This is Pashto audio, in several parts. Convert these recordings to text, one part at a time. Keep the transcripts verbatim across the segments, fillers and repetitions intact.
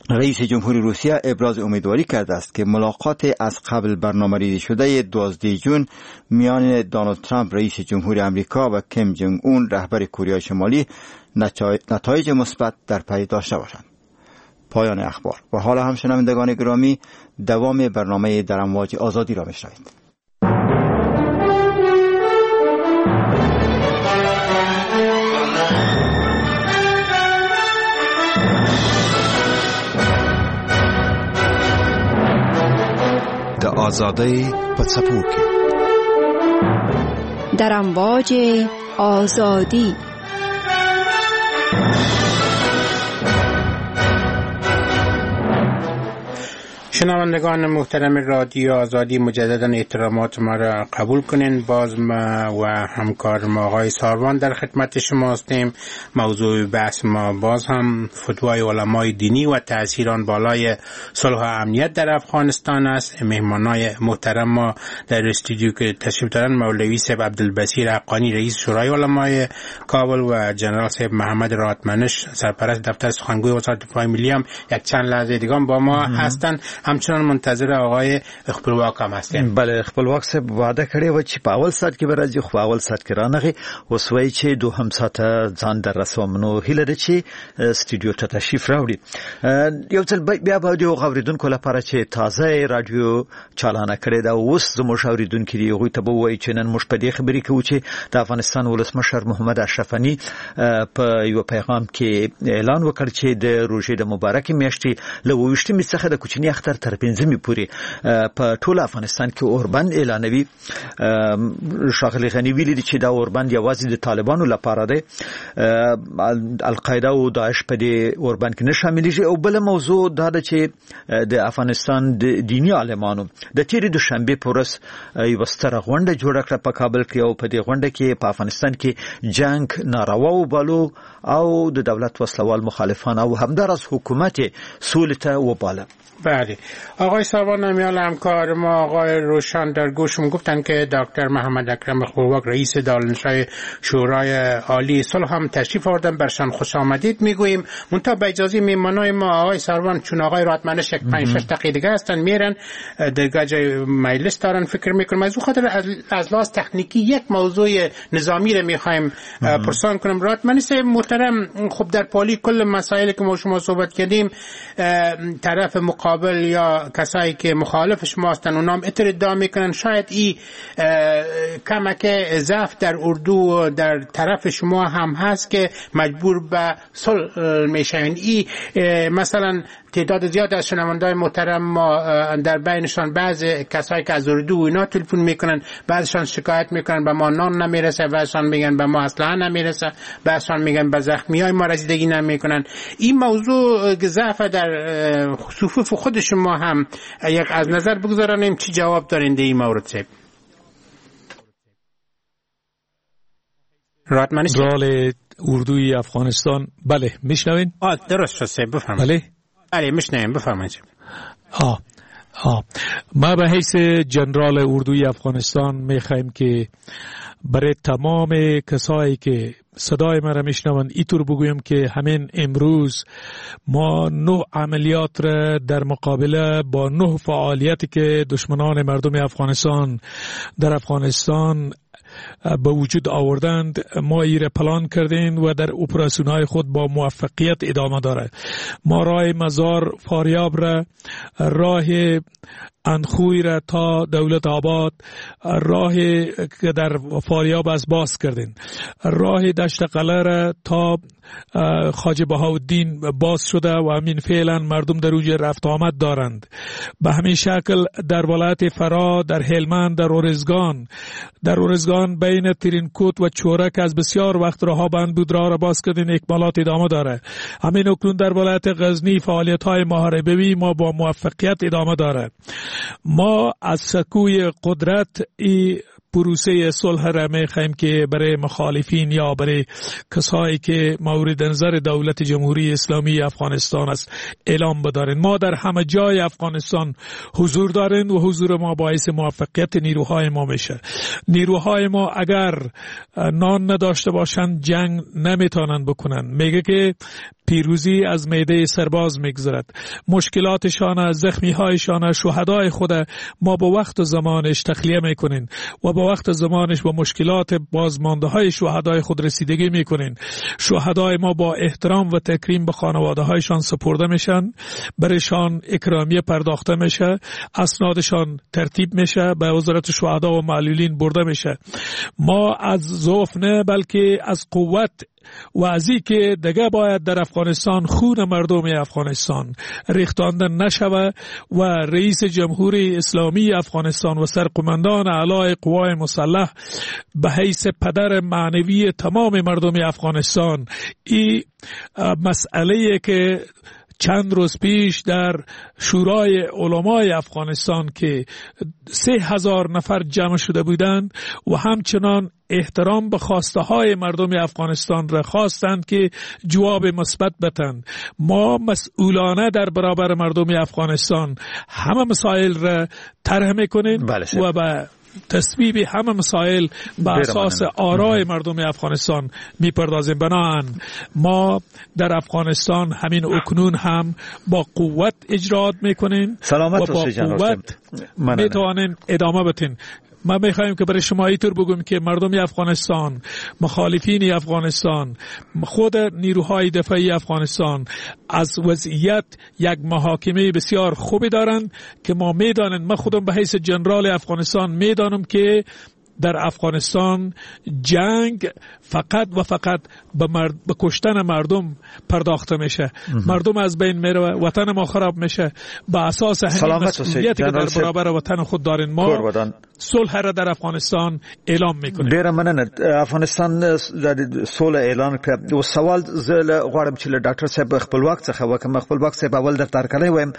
رئیس جمهوری روسیه ابراز امیدواری کرده است که ملاقات از قبل برنامه‌ریزی شده دوازدهم ژوئن میان دونالد ترامپ رئیس جمهوری آمریکا و کیم جنگ اون رهبر کره شمالی نتایج مثبت در پی داشته باشند. پایان اخبار. و حالا هم شنوندگان گرامی، دوام برنامه در امواج آزادی را میشنوید. د آزادی په څپو کې در امواج آزادی. شنوندگان محترم رادیو آزادی، مجددا احترامات ما را قبول کنین. باز ما و همکار ما آقای ساروان در خدمت شما هستیم. موضوع بحث ما باز هم فتوای علمای دینی و تأثیر آن بالای صلح و امنیت در افغانستان است. مهمانای محترم ما در استودیو که تشریف دارن مولوی صاحب عبدالبصیر حقانی رئیس شورای علمای کابل و جنرال صاحب محمد راتمنش سرپرست دفتر سخنگوی وزارت دفاع ملی هم یک چند لحظه دیگه با ما هستند. همچنان منتظر آقای خپلواک هم هستیم. بله، خپلواک صاحب وعده کړی و چې په اول ساعت کې به راځي، خو اول ساعت کې رانغی. اوس وایي چې دوهم ساعت ځان در رسوم. نو هیله ده چې استودیو ته تشریف راوړي. یو ځل بیا به د اوریدونکو لپاره چې تازه رادیو چالانه کړی دا اوس زموږ اوریدونکو دی هغوی ته به وایي چې نن موږ په دې خبرې کوو چې د افغانستان ولسمشر محمد اشرف غني په یو پیغام کې اعلان وکړ چې د روژې د مبارکې میاشتې له اوویشتمې څخه د کوچني اختر تر پنځمې پورې په ټول افغانستان کې اوربند اعلانوي. ښاغلي غني ویلي چې دا اوربند یوازې د طالبانو لپاره دی، القاعده او داعش په دې اوربند کې نه شاملېږي. او بل موضوع دا ده چې د افغانستان د دینی عالمانو د تیرې دوشنبې په ورځ یوه ستره غونډه جوړه کړه په کابل کې، او په دې غونډه کې په افغانستان کې جنګ ناروا وبالو او د دولت وسلوال مخالفان او همداراز حکومت سولې ته وباله. بله، آقای ساروان امیال همکار ما آقای روشن در گوشم گفتن که دکتر محمد اکرم خپلواک رئیس دانشگاه شورای عالی صلح هم تشریف آوردن، برشان خوش آمدید میگوییم. منتها به اجازه میهمانای ما آقای ساروان، چون آقای راتمنش یک پنج شش دقیقه دیگه هستن میرن دیگه جای مجلس دارن فکر میکنم، از اون خاطر از لحاظ تکنیکی یک موضوع نظامی رو میخوایم پرسان کنم. راتمنش محترم، خب در پالی کل مسائلی که ما شما صحبت کردیم طرف مقابل یا کسایی که مخالف شما هستن اونام اتر ادعا میکنن شاید این کمک ضعف در اردو در طرف شما هم هست که مجبور به صلح میشن. این مثلا تعداد زیاد از شنوندای محترم ما در بینشان بعض کسایی که از اردو اینا تلفن میکنن، بعضشان شکایت میکنن به ما نان نمیرسه، بعضشان میگن به ما اصلا نمیرسه، بعضشان میگن به زخمیای ما رسیدگی نمیکنن. این موضوع ضعف در صفوف خود شما هم یک از نظر بگذارانیم، چی جواب دارین در این مورد صاحب؟ جنرال اردوی افغانستان. بله میشنوین؟ آه درست شد صاحب، بفرمایید. بله بله میشنویم، بفرمایید. آه آه ما به حیث جنرال اردوی افغانستان میخوایم که برای تمام کسایی که صدای ما را میشنوند اینطور بگویم که همین امروز ما نه عملیات را در مقابله با نه فعالیتی که دشمنان مردم افغانستان در افغانستان به وجود آوردند ما ایره پلان کردیم و در اپراسیون های خود با موفقیت ادامه داره. ما راه مزار فاریاب را، راه انخوی را تا دولت آباد، راه که در فاریاب از باز کردیم، راه دشت قلعه را تا خواجه بهاءالدین باز شده و همین فعلا مردم در اوج رفت آمد دارند. به همین شکل در ولایت فرا، در هلمند، در اورزگان در اورزگان بین ترینکوت و چورک از بسیار وقت راه بند بود، راه را باز کردین، اکمالات ادامه داره. همین اکنون در ولایت غزنی فعالیت های محاربه‌ای ما با موفقیت ادامه داره. ما از سکوی قدرت ای پروسه صلح را می‌خوایم که برای مخالفین یا برای کسایی که مورد نظر دولت جمهوری اسلامی افغانستان است اعلام بدارین. ما در همه جای افغانستان حضور داریم و حضور ما باعث موفقیت نیروهای ما میشه. نیروهای ما اگر نان نداشته باشند جنگ نمیتونن بکنن. میگه که پیروزی از معده سرباز میگذرد. مشکلاتشان، زخمی هایشان، شهدای خود ما با وقت و زمانش تخلیه میکنین و با وقت و زمانش با مشکلات بازمانده های شهدای خود رسیدگی میکنین. شهدای ما با احترام و تکریم به خانواده هایشان سپرده میشن، برشان اکرامیه پرداخته میشه، اسنادشان ترتیب میشه، به وزارت شهدا و معلولین برده میشه. ما از ضعف نه بلکه از قوت و از این که دیگه باید در افغانستان خون مردم افغانستان ریختانده نشوه و رئیس جمهوری اسلامی افغانستان و سرقمندان اعلی قوای مسلح به حیث پدر معنوی تمام مردم افغانستان این مسئله که چند روز پیش در شورای علمای افغانستان که سه هزار نفر جمع شده بودند و همچنان احترام به خواسته های مردم افغانستان را خواستند که جواب مثبت بدهند. ما مسئولانه در برابر مردم افغانستان همه مسائل را طرح میکنیم و به تصویب همه مسائل به اساس آرای مردم افغانستان میپردازیم. بنابراین ما در افغانستان همین اکنون هم با قوت اجرات میکنیم و با قوت میتوانیم ادامه بدیم. ما میخوایم که برای شما اینطور بگم که مردم افغانستان، مخالفین افغانستان، خود نیروهای دفاعی افغانستان از وضعیت یک محاکمه بسیار خوبی دارند که ما میدانیم. من خودم به حیث جنرال افغانستان میدانم که در افغانستان جنگ فقط و فقط به, مرد... به کشتن مردم پرداخته میشه. مردم از بین میره، وطن ما خراب میشه. به اساس همین مسئولیتی که در برابر وطن خود دارین ما صلح را در افغانستان اعلام میکنیم. ډیره مننه. افغانستان د صلح اعلان کړ. او سوال زه غواړم چې له ډاکټر صاحب خپلواک څخه وکم. خپلواک صاحب اول د ترکلې ویم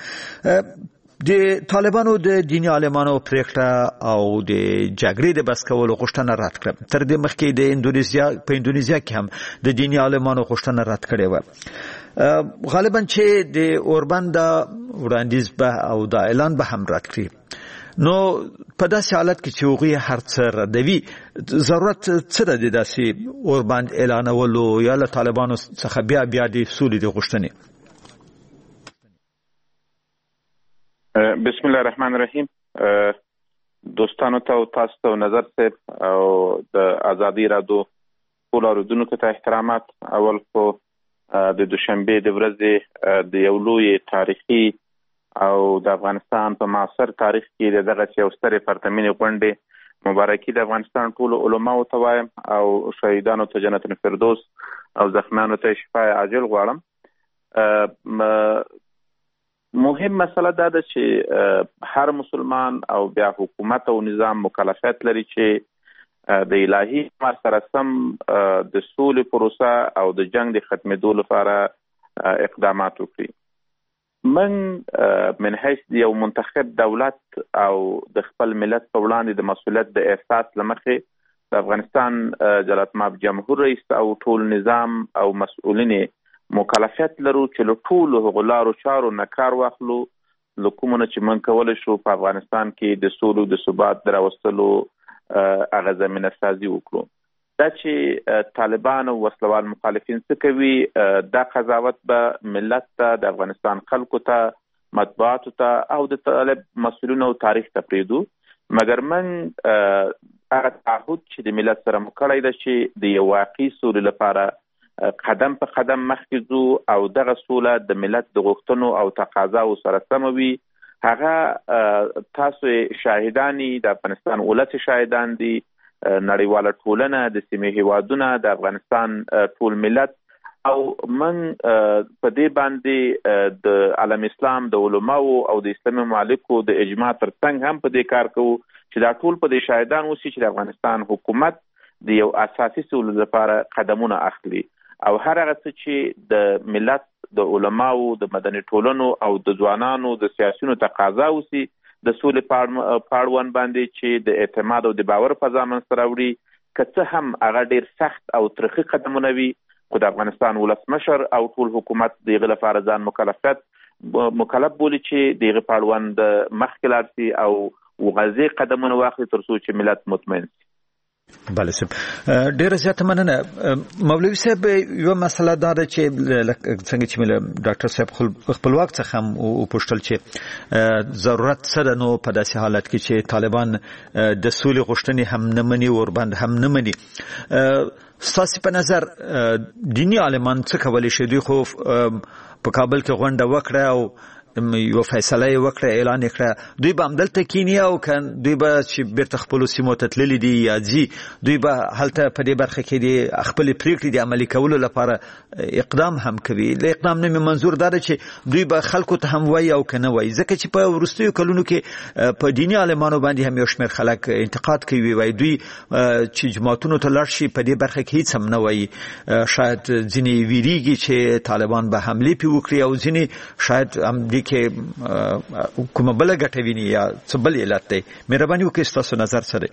د طالبانو د دیني عالمانو پریکړه او د جګړې د بس کولو غوښتنه رد کړه. تر دې مخکې د اندونیزیا په اندونیزیا کې هم د دیني عالمانو غوښتنه رد کړې و. غالبا چې د اوربان د وړاندیز به او د اعلان به هم رد کړي. نو په داسې حالت کې چې هغوی هر څه ردوي، ضرورت څه ده د داسې اوربان اعلانولو یا له طالبانو څخه بیا بیا د سولې د غوښتنې؟ بسم الله الرحمن الرحیم. دوستانو ته او تاسو ته نظر صاحب او د ازادي رادیو ټول اوریدونکو ته احترامات. اول خو د دوشنبه د ورځې د یو لوی تاریخي او د افغانستان په معاصر تاریخ کې دغه یو ستره پرتمینې غونډې مبارکي د افغانستان ټول علماو ته وایم او شهیدانو ته جنت الفردوس او زخمیانو ته شفای عاجل غواړم. مهم مسله دا ده چې هر مسلمان او بیا حکومت او نظام مکلفیت لري چې د الهي امر سره سم د سولې پروسه او د جنگ د ختمېدو لپاره اقدامات وکړي. من من حیث یو منتخب دولت او د خپل ملت په وړاندې د مسؤلیت د احساس لمخې د افغانستان جلالتمآب جمهور رئیس او ټول نظام او مسؤلین مکلفیت لرو چې له ټولو هغو لارو چارو نه کار واخلو له کومو نه چې موږ کولی شو په افغانستان کې د سولو د ثبات د راوستلو هغه زمینه سازي وکړو. دا چې طالبان او وسلوال مخالفین څه کوي، دا قضاوت به ملت ته، د افغانستان خلکو ته، مطبوعاتو ته او د طالب مسؤلینو تاریخ ته پرېږدو. مګر من هغه تعهد چې د ملت سره مو کړی ده چې د یو واقعي سولې لپاره قدم په قدم مخکې ځو او دغه سوله د ملت د غوښتنو او تقاضاو سره سمه وي. هغه تاسو شاهدانی، د افغانستان ولس شاهدان دي، نړیواله ټولنه، د سیمې هیوادونه، د افغانستان ټول ملت او من په دې باندې د عالم اسلام د علماو او د اسلامي ممالکو د اجماع ترڅنګ هم په دې کار کوو چې دا ټول په دې شاهدان اوسي چې د افغانستان حکومت د یو اساسي سولې لپاره قدمونه اخلي او هر هغه څه چې د ملت، د علماو، د مدني ټولنو او د ځوانانو د سیاسيونو تقاضا اوسي د سولې پاړون باندې چې د اعتماد او د باور فضا منځته راوړي، که څه هم هغه ډېر سخت او ترخي قدمونه وي، خو د افغانستان ولسمشر او ټول حکومت د هغې لپاره ځان مکلفیت مکلف بولي چې د هغې پاړون د مخکې لاړ شي او وغځې قدمونه واخلي تر څو چې ملت مطمئن شي. بله صاحب ډیره زیاته مننه. مولوي صاحب یو مسله دا ده چې څنګه چې مله ډاکټر صاحب خپلواک څخه هم وپوښتل چې ضرورت څه ده نو په داسې حالت کې چې طالبان د سولې غوښتنې هم نه مني ورباندې هم نه مني. ستاسو په نظر دینی عالمان څه کولی شي؟ دوی خو په کابل کې غونډه وکړه او یو فیصله وکړه اعلان وکړه، دوی به همدلته کینی او کان دوی به چې بیرته خپل سیمو ته تللی دي یا ځي دوی به هلته په دې برخه کې دي خپل پریکړې د عملي کولو لپاره اقدام هم کوي. له اقدام نه منظور دا چې دوی به خلکو ته هم وایي او کنه وایي، ځکه چې په ورستیو کلونو کې په دینی عالمانو باندې هم یو شمېر خلک انتقاد کوي، وایي دوی چې جماعتونو ته لاړ شي په دې برخه کې هیڅ هم نه وایي. شاید ځینې ویریږي چې طالبان به حمله پی وکړي او ځینې شاید هم دې کې کومه بل ګټه ویني یا څه بل علت دی. مهرباني وکړئ ستاسو نظر سره.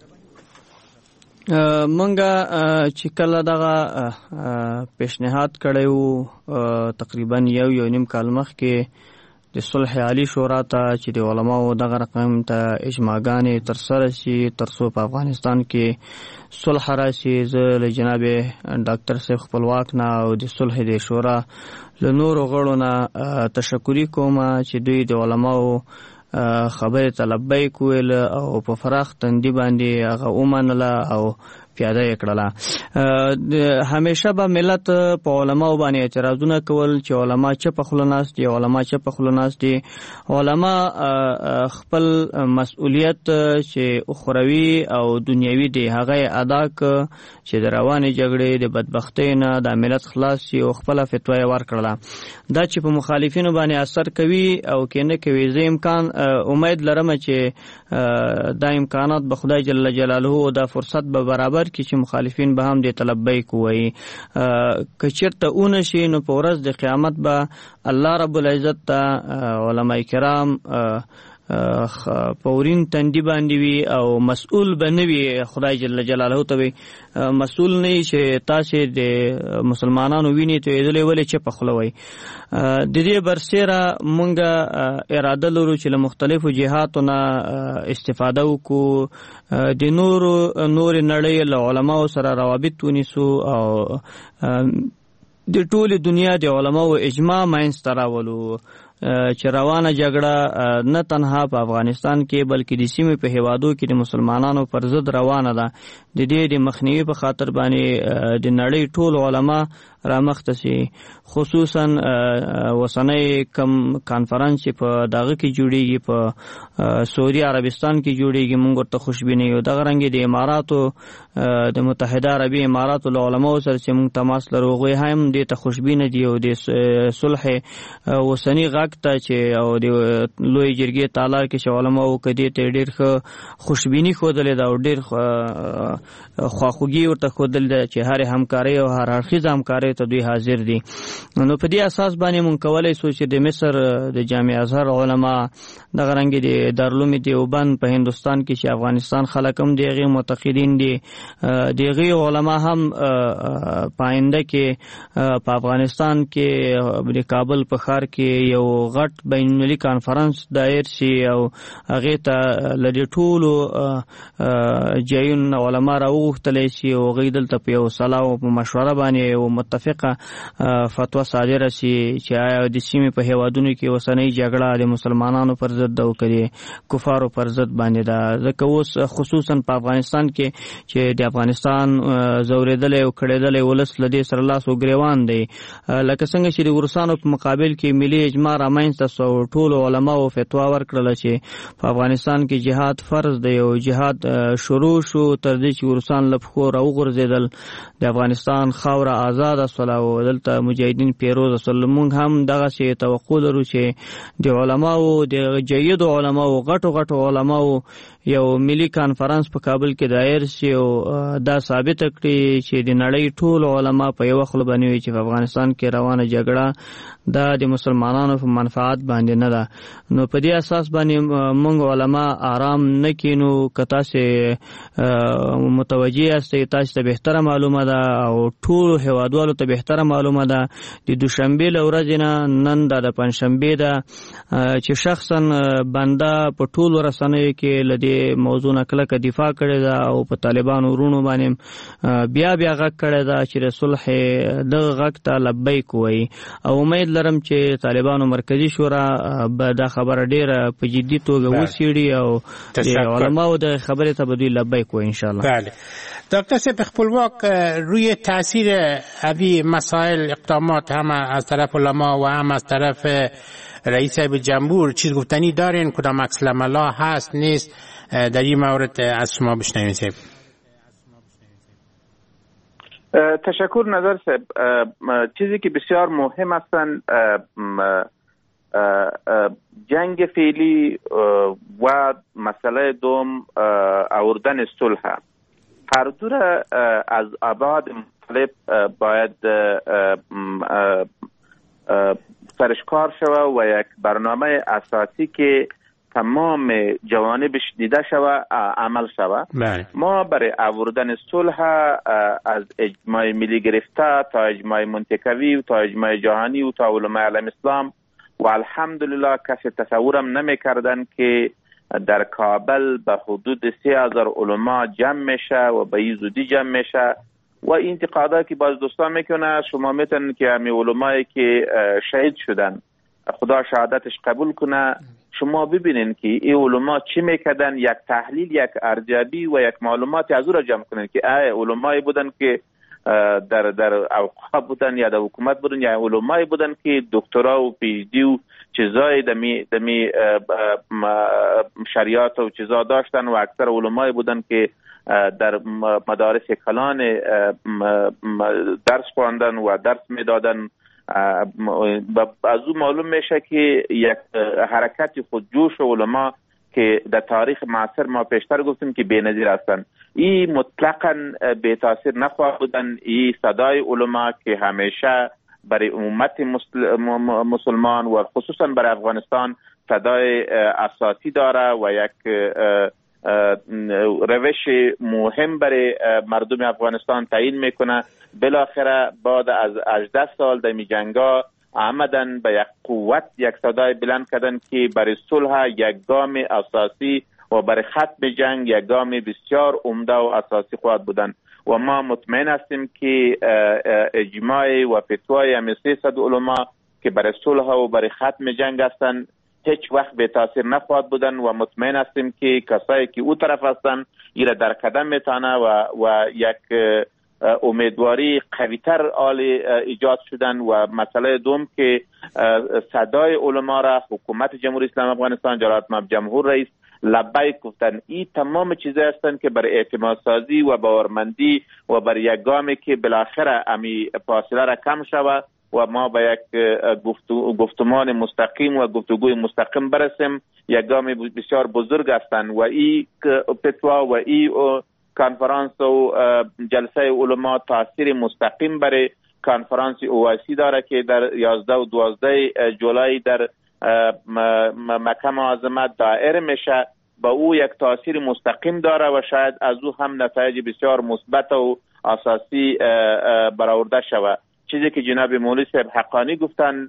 منګه چې کله دغه پیشنهاد کړو تقریبا یو یو نیم کال مخکې د صلح عالی شورا ته چې د علماو دغه رقم ته اجماعګانې تر سره شي تر څو په افغانستان کې صلح راشي. زه له جناب ډاکټر صاحب خپلواک نه او د صلح د شورا له نورو غړو نه تشکر کوم چې دوی د علماو خبره طلبای کول او په فراخ تندی باندې هغه ومنله او پیاده کړله. همیشه به ملت په علماو باندې اعتراضونه کول چې علما چپ خلناس دي علما چپ خلناس دي. علما خپل مسؤلیت چې اخروی او دنیوي دی هغه ادا ک چې د روانې جګړې د بدبختۍ نه د ملت خلاص شي او خپل فتوا ورکړه. دا چې په مخالفینو باندې اثر کوي او کینه کوي، زه امکان امید لرم چې دا امکانات به خدای جل جلاله او دا فرصت به برابر کی چې مخالفین به هم د طلبای کوي. که چیرته اون شي نو په ورځ د قیامت به الله رب العزت ته علماء کرام پورین تندی باندې وي او مسؤل بنوي. خدای جل جلاله ته وي مسؤل نه شي تاسو د مسلمانانو ویني ته ایدلې ولې چې پخلوي. د دې برسره مونږه اراده لرو چې له مختلفو جهاتونو استفاده وکړو، د نور نور نړۍ له علماو سره روابط ونیسو او د ټول دنیا د علماو اجماع ماینځ راولو چې روانه جګړه نه تنها په افغانستان کې بلکې د سیمې په هیوادو کې د مسلمانانو پر ضد روانه ده. د دې د مخنیوي په خاطر باندې د نړۍ ټول علما رامخته شي، خصوصا وسنۍ کم کانفرنس چې په دغه کې جوړیږي په سعودي عربستان کې جوړیږي. موږ ورته خوشبیني یو دغه رنګ د اماراتو د متحده عربي اماراتو له علماو سره چې موږ تماس لرو هغوی هم دې ته خوشبینه دي او د صلح وسنۍ غږ ته چې او د لوی جرګې تالار کې چې علماو کدي ته ډېر ښه خوشبیني ښودلې ده او ډېر خواخوږي ورته ښودلې ده چې هر همکاري او هر اړخیزه همکاري ته دوی حاضر دي. نو په دې اساس باندې مونږ کولی شو چې د مصر د جامع ازهر علما دغه رنګ د دارالعلوم دیوبند په هندوستان کې چې افغانستان خلک هم د هغې معتقدین دي، د هغې علما هم په آینده کې په افغانستان کې د کابل په ښار کې یو غټ بین المللي کانفرنس دایر شي او هغې ته له دې ټولو ځایونو علما راوغوښتلی شي او هغوی دلته په یو سلا او په مشوره باندې یو متفقه فتوا صادره شي چې آیا د سیمې په هیوادونو کې اوسنۍ جګړه د مسلمانانو پر ضد ده او که د کفارو پر ضد باندې ده. ځکه اوس خصوصا په افغانستان کې چې د افغانستان ځورېدلی او کړېدلی ولس له دې سره لاس و ګرېوان دی، لکه څنګه چې د روسانو په مقابل کې ملي اجماع رامنځته سو او ټولو علماو فتوا ورکړله چې په افغانستان کې جهاد فرض دی او جهاد شروع شو تر دې چې روسان له پښو راوغورځېدل، د افغانستان خاوره آزاده سوله او دلته مجاهدین پیروزه سول. موږ هم دغسې توقع لرو چې د علماو د جیدو علماو غټو غټو علماو یو ملي کانفرنس په کابل کې دایر شي او دا ثابت کړي چې د نړۍ ټول علما په یو خل باندې چې په افغانستان کې روانه جګړه دا د مسلمانانو په منفعت باندې نه ده. نو په دې اساس باندې موږ علما آرام نه کینو. که تاسو متوجه یاستئ تاسو ته بهتره معلومه ده او ټول هیوادوالو ته بهتره معلومه ده د دوشنبه له ورځې نه نن د پنځشنبه ده چې شخصا بنده په ټول رسنیو کې لدی موضوع نه کلکه دفاع کړې ده او په طالبانو ورونو باندې بیا بیا غږ کړی ده چې د صلح دغه غږ ته لبیک وایي او امید لرم چې طالبانو مرکزی شورا به دا خبره ډیره په جدي توګه وڅېړي او د علماو د خبرې ته به دوی لبیک وایي انشاءالله. بله دکتر صاحب خپلواک روی تاثیر هذه مسائل اقدامات هم از طرف علما و هم از طرف رئیس جمهور چیز گفتنی دارین؟ کدام عکس العملا هست نیست در این مورد از شما بشنویم صاحب؟ تشکر نظر صاحب. چیزی که بسیار مهم هستن جنگ فعلی و مسئله دوم آوردن صلح هر دو را از ابعاد مختلف باید سرشکار شود و یک برنامه اساسی که تمام جوانبش دیده شود عمل شود. ما برای آوردن صلح از اجماع ملی گرفته تا اجماع منطقوی و تا اجماع جهانی و تا علماء عالم اسلام و الحمدلله کسی تصورم نمی کردن که در کابل به حدود سه هزار علما جمع میشه و به این زودی جمع میشه و این انتقادات که باز دوستان میکنه شما میتونن که همین علمایی که شهید شدن خدا شهادتش قبول کنه شما ببینین که این علما چی میکردن، یک تحلیل یک ارزیابی و یک معلومات از او را جمع کنن که ای علمایی بودن که در در اوقاف بودن یا در حکومت بودن یا علمایی بودن که دکترا و پی اچ دی و چیزای دمی دمی شریعت و چیزا داشتن و اکثر علمایی بودن که در مدارس کلان درس خواندن و درس میدادن. از او معلوم میشه که یک حرکت خودجوش علما که در تاریخ معاصر ما پیشتر گفتیم که بی‌نظیر هستند. این مطلقاً بی تاثیر نخواهد بودن. این صدای علما که همیشه برای امت مسلمان و خصوصا برای افغانستان صدای اساسی داره و یک روش مهم برای مردم افغانستان تعیین میکنه. بالاخره بعد از هجده سال در می جنگا آمدن به یک قوت یک صدای بلند کردن که برای صلح یک گام اساسی و برای ختم جنگ یک گام بسیار عمده و اساسی خواهد بودن و ما مطمئن هستیم که اجماع و فتوای همین سیصد علما که برای صلح و برای ختم جنگ هستند هیچ وقت به تاثیر نخواهد بودن و مطمئن هستیم که کسایی که او طرف هستن ایره در قدم میتانه و و یک امیدواری قویتر آل ایجاد شدن. و مسئله دوم که صدای علما را حکومت جمهوری اسلامی افغانستان جلالت جمهور رئیس لبیک گفتن. این تمام چیزا هستند که برای اعتماد سازی و باورمندی و برای یک گامی که بالاخره امی فاصله را کم شود و ما به یک گفتمان مستقیم و گفتگوی مستقیم برسیم یک گام بسیار بزرگ هستند و این فتوا و این کنفرانس و جلسه علما تاثیر مستقیم برای کنفرانس اوایسی داره که در یازده و دوازده جولای در مکه معظمه دایر میشه. با او یک تاثیر مستقیم داره و شاید از او هم نتایج بسیار مثبت و اساسی برآورده شود. چیزی که جناب مولوی صاحب حقانی گفتن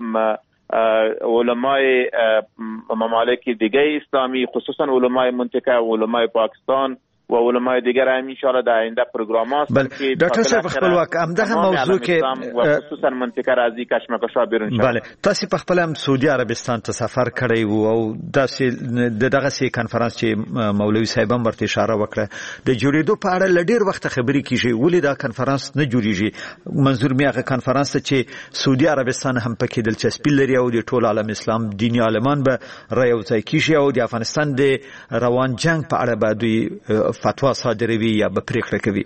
علمای ممالک دیگه اسلامی خصوصا علمای منطقه و علمای پاکستان و علمای دیگر هم ان شاء الله در آینده پروگرام هست که ډاکټر صاحب خپلواک همدغه موضوع کې و خصوصا منطقه راځي کشمکشا بیرون شي. بله تاسو په خپل هم سعودي عربستان ته سفر کړی وو او داسې دغه سي کانفرنس چې مولوي صاحب هم ورته اشاره وکړه د جوړېدو په اړه لډیر وخت خبرې کیږي ولې دا کانفرنس نه جوړیږي. منظور می هغه کانفرنس چې سعودي عربستان هم پکې دلچسپي لري او د ټول عالم اسلام دیني عالمان به رايوځای کیږي او د افغانستان د روان جنگ په اړه به دوی فتوا صادروي یا به پریکړه کوي.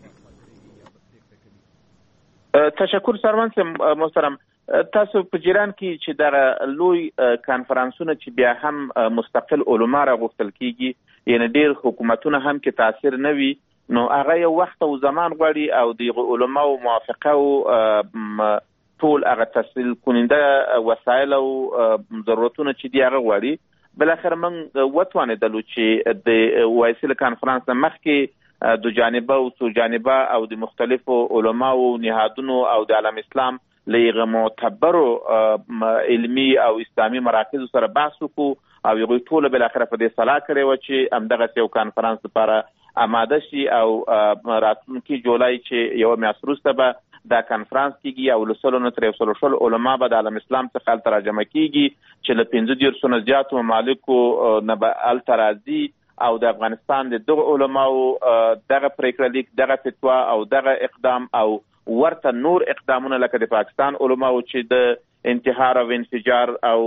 تشکر سروان محترم. تاسو په جیران کې چې در لوی کانفرنسونه چې بیا هم مستقل علما را غوښتل کیږي یعنی ډیر حکومتونه هم کې تاثیر نه وي نو هغه یو وخت او زمان غواړي او د علما او موافقه او ټول هغه تسهیل کننده وسایل او ضرورتونه چې دی هغه غواړي. بالاخره موږ وتوانېدلو چې د وایسي له کانفرانس نه مخکې دو جانبه او څو جانبه او د مختلفو علماو نهادونو او د عالم اسلام له هغه معتبرو علمي او اسلامي مراکزو سره بحث وکړو او هغوی ټوله بالاخره په دې صلاح کړې وه چې همدغسې یو کانفرانس لپاره آماده شي او راتلونکي جولای چې یوه میاشت وروسته به دا کانفرانس کیږي او له سلو نه تر یو سلو شل علما به د عالم اسلام څخه هلته راجمع کیږي چې له پنځه دېرشو نه زیاتو ممالکو نه به هلته راځي او د افغانستان د دغو علماو دغه پریکړه لیک، دغه فتوا او دغه اقدام او ورته نور اقدامونه لکه د پاکستان علماو چې د انتحار او انفجار او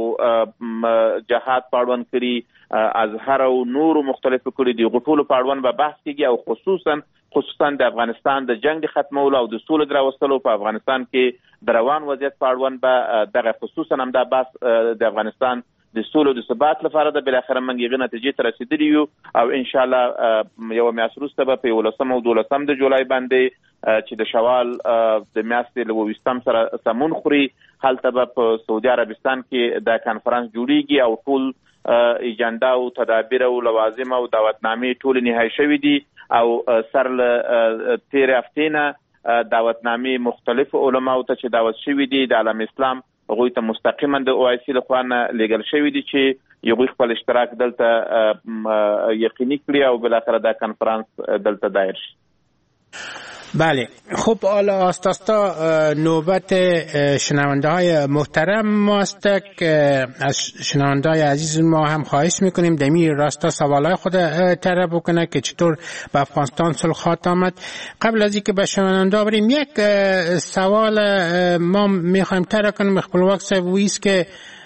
جهاد پاړون کړي، ازهر او نور مختلفو کړي دي، غټولو پاړون به بحث کیږي او خصوصا خصوصا د افغانستان د جنگ د ختمولو او د سولې د راوستلو په افغانستان کې د روان وضعیت پاړون به دغه خصوصا هم دا بحث د افغانستان د سولې د ثبات لپاره د بالاخره موږ هغې نتیجې ته رسېدلي یو او انشاءالله یوه میاشت وروسته به په یولسم او دولسم د جولای باندې چې د شوال د میاشتې له اوویشتم سره سمون خوري هلته به په سعودي عربستان کې دا کانفرانس جوړیږي او ټول ایجنډا او تدابیر او لوازم او دعوتنامې ټول نهایی شوي دي او سر له تېرې هفتې نه دعوتنامې مختلفو علماو ته چې دعوت شوي دي د عالم اسلام هغوی ته مستقیما د او آی سی لخوا نه لیږل شوي دي چې هغوی خپل اشتراک دلته یقیني کړي او بالاخره دا کنفرانس دلته دایر شي. بله، خب حالا آستاستا نوبت شنونده های محترم ماست که از شنونده های عزیز ما هم خواهش میکنیم دمی راستا سوالای خود طرح بکنه که چطور به افغانستان صلح آمد. قبل از اینکه به شنونده بریم یک سوال ما میخوایم طرح کنیم خپلواک صاحب ویست که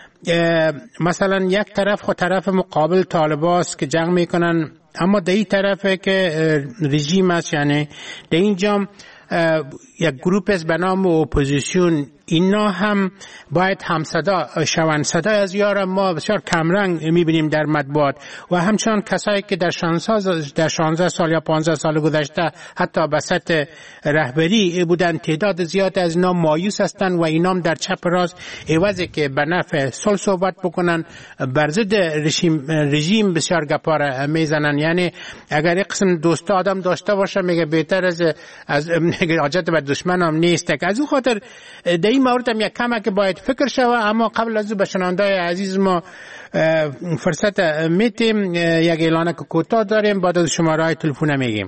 مثلا یک طرف خود طرف مقابل طالباست که جنگ میکنن اما در این طرفه که رژیم است، یعنی در اینجا یک گروپ است به نام اپوزیسیون، اینا هم باید همصدا شوند. صدای از یار ما بسیار کمرنگ میبینیم در مطبوعات و همچنان کسایی که در شانزده سال یا پانزده سال گذشته حتی بسط رهبری بودن، تعداد زیاد از اینا مایوس هستند و اینام در چپ راست عوضی که به نفع صلح صحبت بکنن بر ضد رژیم رژیم بسیار گپار میزنن. یعنی اگر یک قسم دوست آدم داشته باشه میگه بهتر از از حاجت به دشمنم نیست. از اون خاطر در این مورد هم یک کمک باید فکر شوه. اما قبل از او به شنونده‌های عزیز ما فرصت میتیم یک اعلان کوتاه داریم، بعد از شماره‌های تلفن میگیم.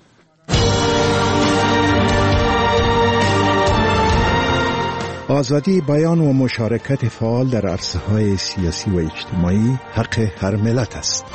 آزادی بیان و مشارکت فعال در عرصه‌های سیاسی و اجتماعی حق هر ملت است.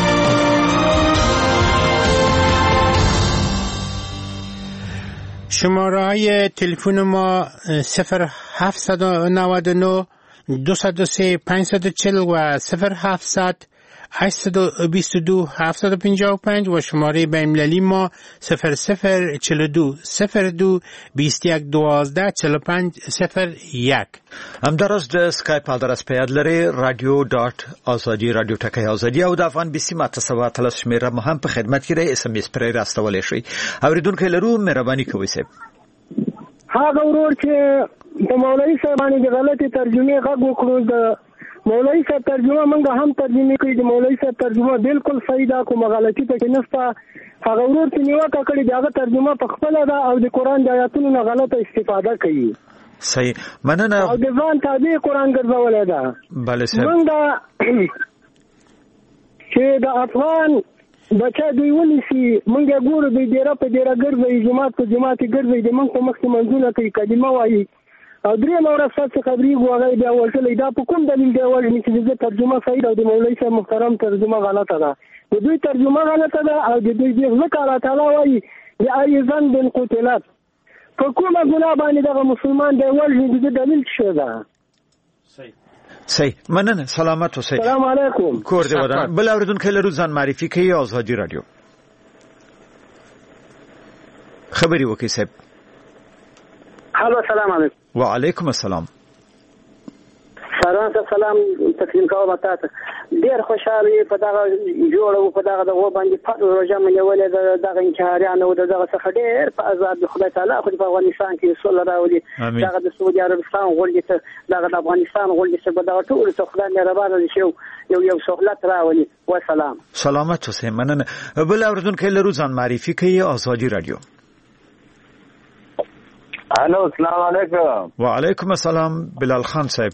شماره های تلفن ما صفر هفت نه نه دو صفر سه پنج چهل و صفر هفتصد هشتصد و بیست و دو هفتصد و پنجاه و پنج و شماره بین‌المللی ما صفر صفر چهل و دو صفر دو بیست و یک دوازده چهل و پنج صفر یک. همداراز د سکایپ آدرس پیاد لري رادیو ډاټ ازادي رادیو ټکی ازادي او د افغان بي سي ماته سبا تل شمیره مهم په خدمت کې دی. اس ام اس پر راستولې شي. اوریدونکو لرو مهرباني کوئ سه. هغه ورور چې د مولوي صاحبانو د غلطي ترجمه غږ وکړو، د مولوي صاحب ترجمه موږ هم ترجمه کړې، د مولوي صاحب ترجمه بالکل صحیح ده، کومه غلطي پکې نشته. هغه ورور چې نیوکه کړې دغه ترجمه په خپل ده او د قران د آیاتونو نه غلطه استفاده کوي. صحیح مننه. او د ځان تابع قران ګرځولای ده. بله صاحب. موږ چې د افغان بچا دوی ونیسي موږ ګورو د ډیره په ډیره ګرځي، جماعت په جماعت ګرځي، د موږ په مخ کې منځونه کوي، کلمه وایي او درې نور څه خبري غواړي بیا وشلې. دا په کوم دلیل دی وایي چې د ترجمه صحیح ده او د مولوي صاحب محترم ترجمه غلطه ده؟ د دوی ترجمه غلطه ده او د دوی ځکه الله تعالی وایي یا ایزن بن قتلت په کومه ګناه باندې دغه مسلمان دی وایي د دلیل څه ده؟ صحیح صحیح مننه. سلامت اوسئ. السلام علیکم. کور دې ودان. بل اوریدونکو لرو ځان معرفي کوي. ازادي رادیو خبري وکي صاحب. هلو سلام علیکم. وعلیکم السلام. سلام سلام تسلیم کوم تاسو. ډېر خوشاله په دغه جوړو په دغه دغه باندې په روزه باندې ولې دغه انتحاریانو دغه څخه ډېر په آزاد خدای تعالی خو په افغانستان کې صلح راولي دغه د سعودي عربستان غونډې ته دغه د افغانستان غونډې ته دغه ټول څه خدای مهربانه شي یو یو سہولت راولي والسلام. سلامت اوسئ. مننه. بل اوردونکو له روزان معرفي کوي آزادي رادیو. الو السلام علیکم. وعلیکم السلام. بلال خان صاحب.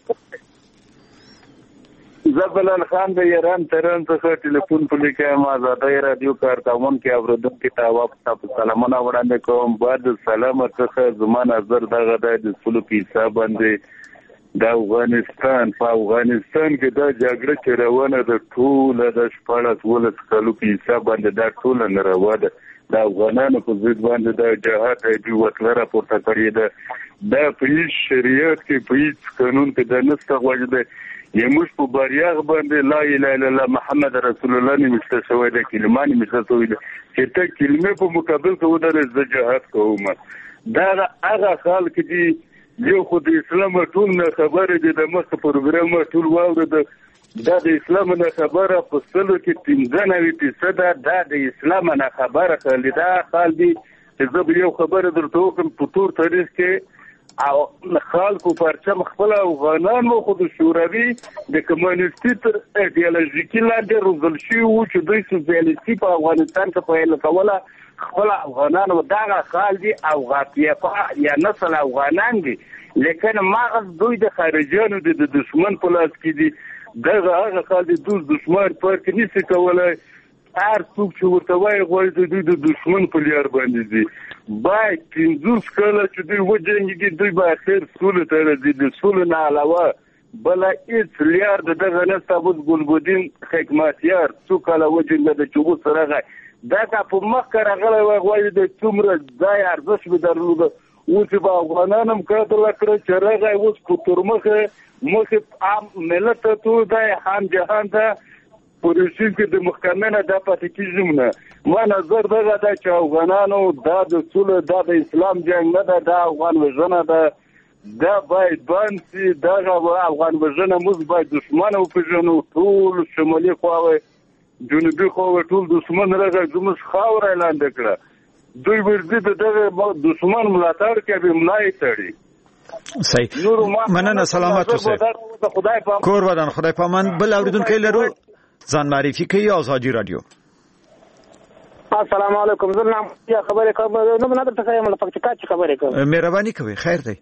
زبلال خان د ایران تهران څخه ټلیفون په لیکه ما آزادي رادیو کارکون کې اوردونکو ته واپس سلامونه وړاندې کوم. بعد سلام څخه زما نظر دغه د سلو پیسه باندې د افغانستان په افغانستان کې دا جګړه چې روانه ده ټول د شپږ ولس کلو پیسه باندې دا ټول نه روانه د افغانانو په ضد باندې د جهاد دی وکړه راپورته کړی ده دا په شریعت کې په قانون کې د نسخه وجده یموش په باریاغ باندې لا اله الا الله محمد رسول الله نه مستشوي د کلمانه مستشوي چې ته کلمه په مقابل کې ودرې د جهاد کوم دا هغه خلک چې یو خو د اسلام ټول نه خبره دي د مخ پروګرام ټول واورد دا د اسلام نه خبره په سلو کې پنځه نوي فیصد دا د اسلام نه خبره خل دا خال دي چې زه یو خبره درته کوم په تور تاریخ کې او خلکو پرچم خپل افغانان مو خود شوروي د کمونیستي تر ایدئولوژیکي لاندې روزل شي او چې دوی سوسیالیستي په افغانستان کې پیل کوله خپل افغانان و دغه خال دي او غاپیه یا نسل افغانان دي لیکن مغز دوی د خارجانو د دشمن په لاس کې دي دغه هغه خال دي دوی دشمن پر کې نشي کولای هر څوک چې ورته وایي غواړي دوی د دشمن په لار باندې دي باید پنځوس کاله چې دوی وجنګېږي دوی به اخر سولې ته راځي د سولې نه علاوه بله هېڅ لار د دغه نسته اوس ګلبدین حکمتیار څو کاله وجنګېده چې اوس راغی دا که په مخکې راغلی وای غواړي د څومره ځای ارزښت به درلوده اوس به افغانان هم کتله کړه چې راغی اوس په تورمخې مخې عام ملت ته تور دی هم جهان ته په رژیم کې د محکمې نه دا پاتې کېږم نه ما نظر دغه ده چې افغانانو دا د سولې دا د اسلام جنګ نه ده دا افغان وژنه ده دا باید بند سي دغه افغان وژنه موږ باید دښمن وپېژنو ټول شمالي خواوې جنوبي خواوې ټول دښمن راغی زموږ خاوره یې لاندې کړه دوی ورځي د دغه دښمن ملاتړ کوي ملا یې تړي. صحیح. مننه. سلامت اوسئ. کور ودان خدای پامان. بل اوریدونکو لرو ځان معرفي کوي آزادي رادیو. السلام علیکم. زه نام یا خبرې کوم نو نه درته کوم له پکتیکا چې خبرې کوم. مهرباني کوي. خیر دی.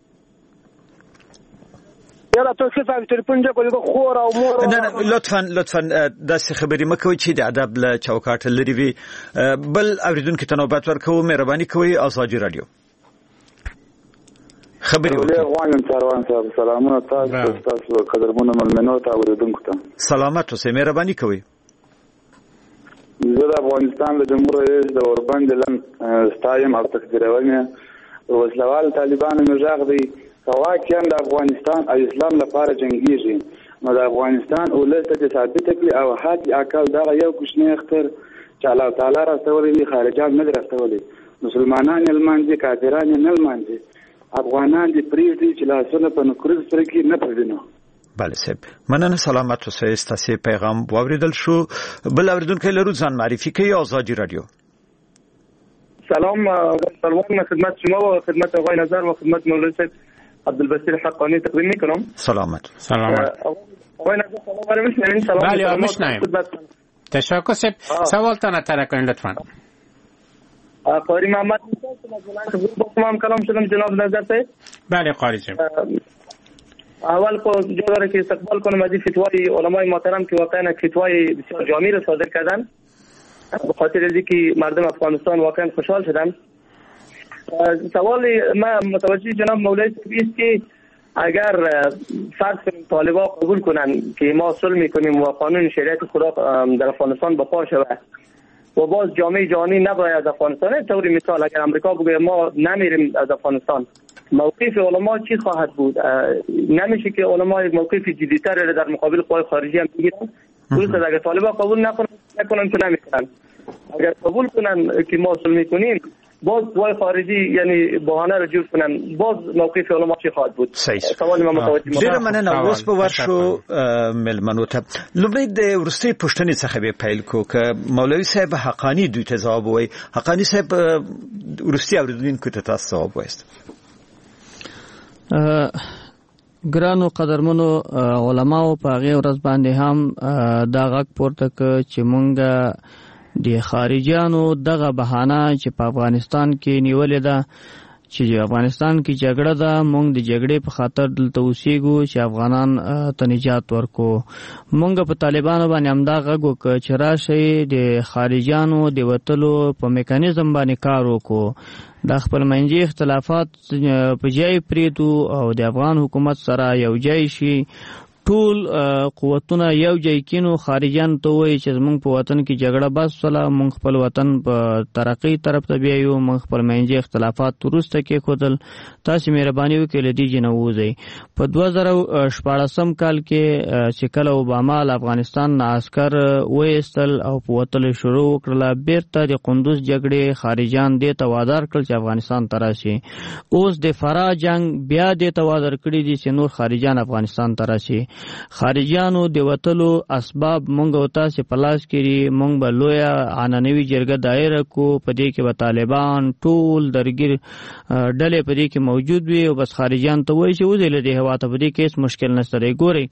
یلا تاسو ته ټلیفون دی کوم خور او مور. نه لطفا لطفا داسې خبرې مکوئ چې د ادب له چوکاټ لري وي. بل اوریدونکو ته نوبت ورکوم. مهرباني کوي آزادي رادیو. خبرې وکړئ. غواړم سروان صاحب سلامونه تاسو تاسو قدرمنو ملمنو ته اوریدونکو ته. سلامت اوسئ. مهرباني کوي. زه د افغانستان د جمهور رئیس د اوربند لن ستایم او تقدیروم وسلوال طالبانو مجاغ دی واقعا د افغانستان او اسلام لپاره جنگیږي نو د افغانستان ولس ته ثابت کړي او حتی عقل دا یو کوچنی اختر چې الله تعالی راستولي خارجان نه راستولي مسلمانان المانځي کافران نه المانځي افغانان دې پریږدي چې لاسونه په نکرز سره کې نه پردینو. بله صاحب. مننه. سلامت اوسئ. ستاسو پیغام واوریدل شو. بل اوریدونکو لرو ځان معرفي کوي آزادي رادیو. سلام سلام خدمت شما و خدمت آقای نظر و خدمت مولانا صاحب عبدالبصیر حقانی تقدیم میکنم. سلامت. سلامت. آقای نظر سلام علیکم. میشنوین؟ سلام. بله میشنویم. تشکر صاحب. سوال تا نطرح کنید لطفا. قاری محمد با تمام کلام شدم جناب نظر صاحب. بله قاری صاحب. اول کو جو داره که استقبال کنم از این فتوای علمای محترم که واقعا فتوای بسیار جامع را صادر کردن به خاطر از اینکه مردم افغانستان واقعا خوشحال شدن. سوال ما متوجه جناب مولوی است که اگر فرض کنیم طالبان قبول کنن که ما صلح میکنیم و قانون شریعت خدا در افغانستان بپا شود و باز جامعه جهانی نباید از افغانستان، طوری مثال اگر امریکا بگه ما نمیریم از افغانستان، موقف علما چی خواهد بود؟ نمیشه که علما موقف جدی‌تر در مقابل قوای خارجی هم بگیرن؟ درست اگر طالبان قبول نکنن نکنن که نمیکنن، اگر قبول کنن که ما صلح میکنیم باز قوای خارجی یعنی بهانه رو جور کنن، باز موقف علما چی خواهد بود؟ سوال ما متوجه ډیره مننه. اوس به ورشو ملمنو ته لومړی د ورستي پوښتنې څخه به پیل کو ک مولوي صاحب حقانی دوی ته ځواب وای. حقانی صاحب ورستي اوریدونکو ته تاسو ځواب وایست. ګرانو قدرمنو علماو په هغه ورځ باندې هم دا غږ پورته ک چې مونږه د خارجيانو دغه بهانه چې په افغانستان کې نیولې ده چې افغانستان کې جګړه ده، مونږ د جګړې په خاطر دلته اوسېږو چې افغانان ته نجات ورکو. مونږ په طالبانو باندې همدا غږ وکړ چې راشئ د خارجيانو د وتلو په میکانیزم باندې کار وکړو، د خپل منځي اختلافات په ځای پریږدو او د افغان حکومت سره یو ځای شي، ټول قوتونه یو ځای کینو. خارجيان ته وایي چې زمونږ په وطن کې جګړه بس ولا، مونږ خپل وطن په ترقۍ طرف ته بیایو، مونږ خپل منځي اختلافات وروسته کېښودل، تاسې مهرباني وکړئ له دې نه ووځئ. په دوه زره شپاړسم کال کې چې کله اوباما له افغانستان نه عسکر وایستل او په وتلو شروع وکړله، بیرته د قندوز جګړې خارجيان دې ته وادار کړل چې افغانستان ته راشي. اوس د فراه جنګ بیا دې ته وادار کړي دي چې نور خارجيان افغانستان ته راشي. خارجيانو د وتلو اسباب مونږ او تاسو په لاس کې، مونږ به لویه عنعنوي جرګه دایره کو، په دې کې به طالبان ټول درګیر ډلې په دې کې موجود وي او بس خارجيان ته وایي چې وځي له دې هوا ته، په دې کې هیڅ مشکل نشته دی. ګورئ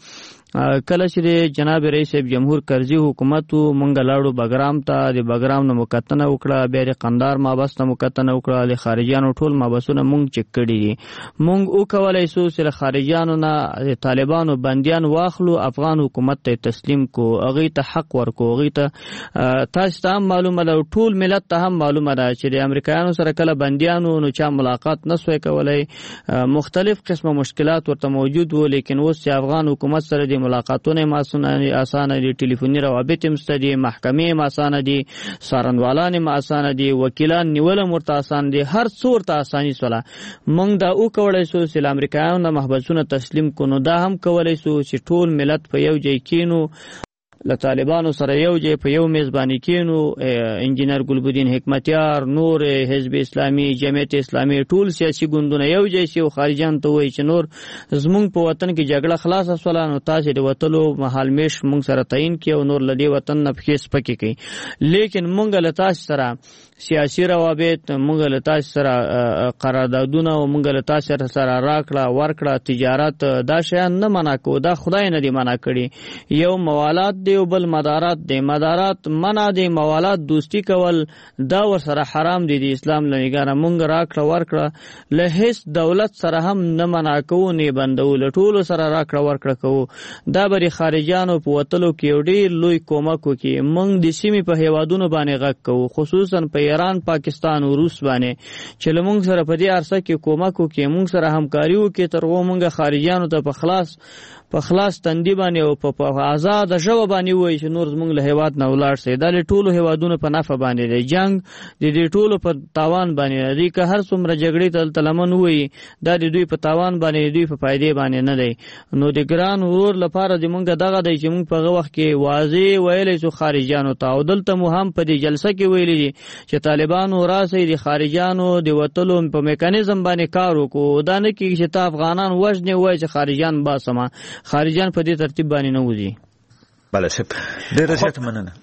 کله چې د جناب رئیس جمهور کرزي حکومت مونږ لاړو بګرام ته، د بګرام نه مکتنه وکړه، بیا د قندار مابس ته مکتنه وکړه، د خارجيانو ټول مابسونه مونږ چک کړي دي. مونږ وکولای شو چې له خارجيانو نه د طالبانو بندیان واخلو، افغان حکومت ته تسلیم کو، هغه ته حق ورکو. هغه ته تاسو ته هم معلومه ده، ټول ملت ته هم معلومه ده چې د امریکایانو سره کله بندیانو نو چا ملاقات نسوي کولای، مختلف قسمه مشکلات ورته موجود وو. لیکن اوس چې افغان حکومت سره د ملاقاتونه ماسونه اسانه دي، ټلیفوني روابط هم ستدي، محکمې هم اسانه دي، سارنوالان هم اسانه دي، وکیلان نیول مرته اسانه دي، هر څه ورته اساني سوله. مونږ دا وکولای شو چې امریکایانو محبسونه تسلیم کونو، دا هم کولای شو چې ټول ملت په یو ځای کینو، له طالبانو سره یو ځای په یو میز باندې کینو. انجینر ګلبدین حکمتیار، نور حزب اسلامي، جمعیت اسلامي، ټول سیاسي ګوندونه یو ځای شي او خارجيان ته وایي چې نور زمونږ په وطن کې جګړه خلاصه شوله، نو تاسې د وتلو مهال میش مونږ سره تعین کړي او نور له دې وطن نه پښې سپکې کړي. لیکن مونږ له تاسو سره سیاسي روابط، مونږ له تاسو سره قراردادونه او مونږ له تاسو سره راکړه ورکړه، تجارت، دا شیان نه منع کوو، دا خدای نه دی منع کړي. یو موالات دی او بل مدارات دی. مدارات منع دی، موالات دوستی کول دا ورسره حرام دی د اسلام له نګاره. مونږ راکړه ورکړه له هیڅ دولت سره هم نه منع کوو نه بندو، له ټولو سره راکړه ورکړه کوو. دا به خارجيانو په وتلو کې یو ډېر لوی کومک وکړي. مونږ د سیمې په هیوادونو باندې غږ کوو، خصوصا په ایران، پاکستان او روس باندې چې لمونږ سره په دې عرصه کې کومک وکړي، مونږ سره همکاري وکړي، تر هغو مونږ خارجيانو ته په خلاص په خلاص تندي باندې او په آزاد ژبه باندې وایي چې نور زمونږ له هیواد نه ولاړ شي. دا له ټولو هیوادونو په نفع باندې دی، جنگ د دې ټولو په تاوان باندې دی. که هر څومره جګړې ته تلمن وایي، دا د دوی په تاوان باندې، دوی په فائدې باندې نه دی. نو د ګران ورور لپاره د مونږ دغه دی چې مونږ په هغه وخت کې واضح ویلی شو خارجيانو ته، او دلته مو هم په دې جلسه کې ویلي دي چې طالبانو راسئ د خارجيانو د وتلو په میکانیزم باندې کار وکړو. دا نه کېږي چې ته افغانان وژنې وایي چې خارجيان باسمه، خارجيان په دې ترتیب باندې نه وځي. بله صاحب ډېره زیاته مننه.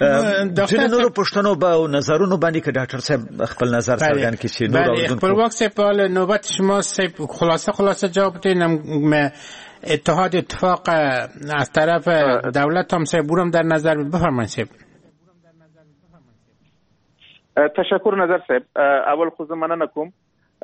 ځینې نورو پوښتنو به او نظرونو باندې که ډاکټر صاحب خپل نظر څرګند کړي چې نور اورېدونکو. خپلواک صاحب نوبت شما صاحب خلاصه خلاصه جواب بدین. اتحاد اتفاق از طرف دولت هم صاحب برم در نظر بفرمایید صاحب. تشکر نظر صاحب. اول خو زه مننه کوم.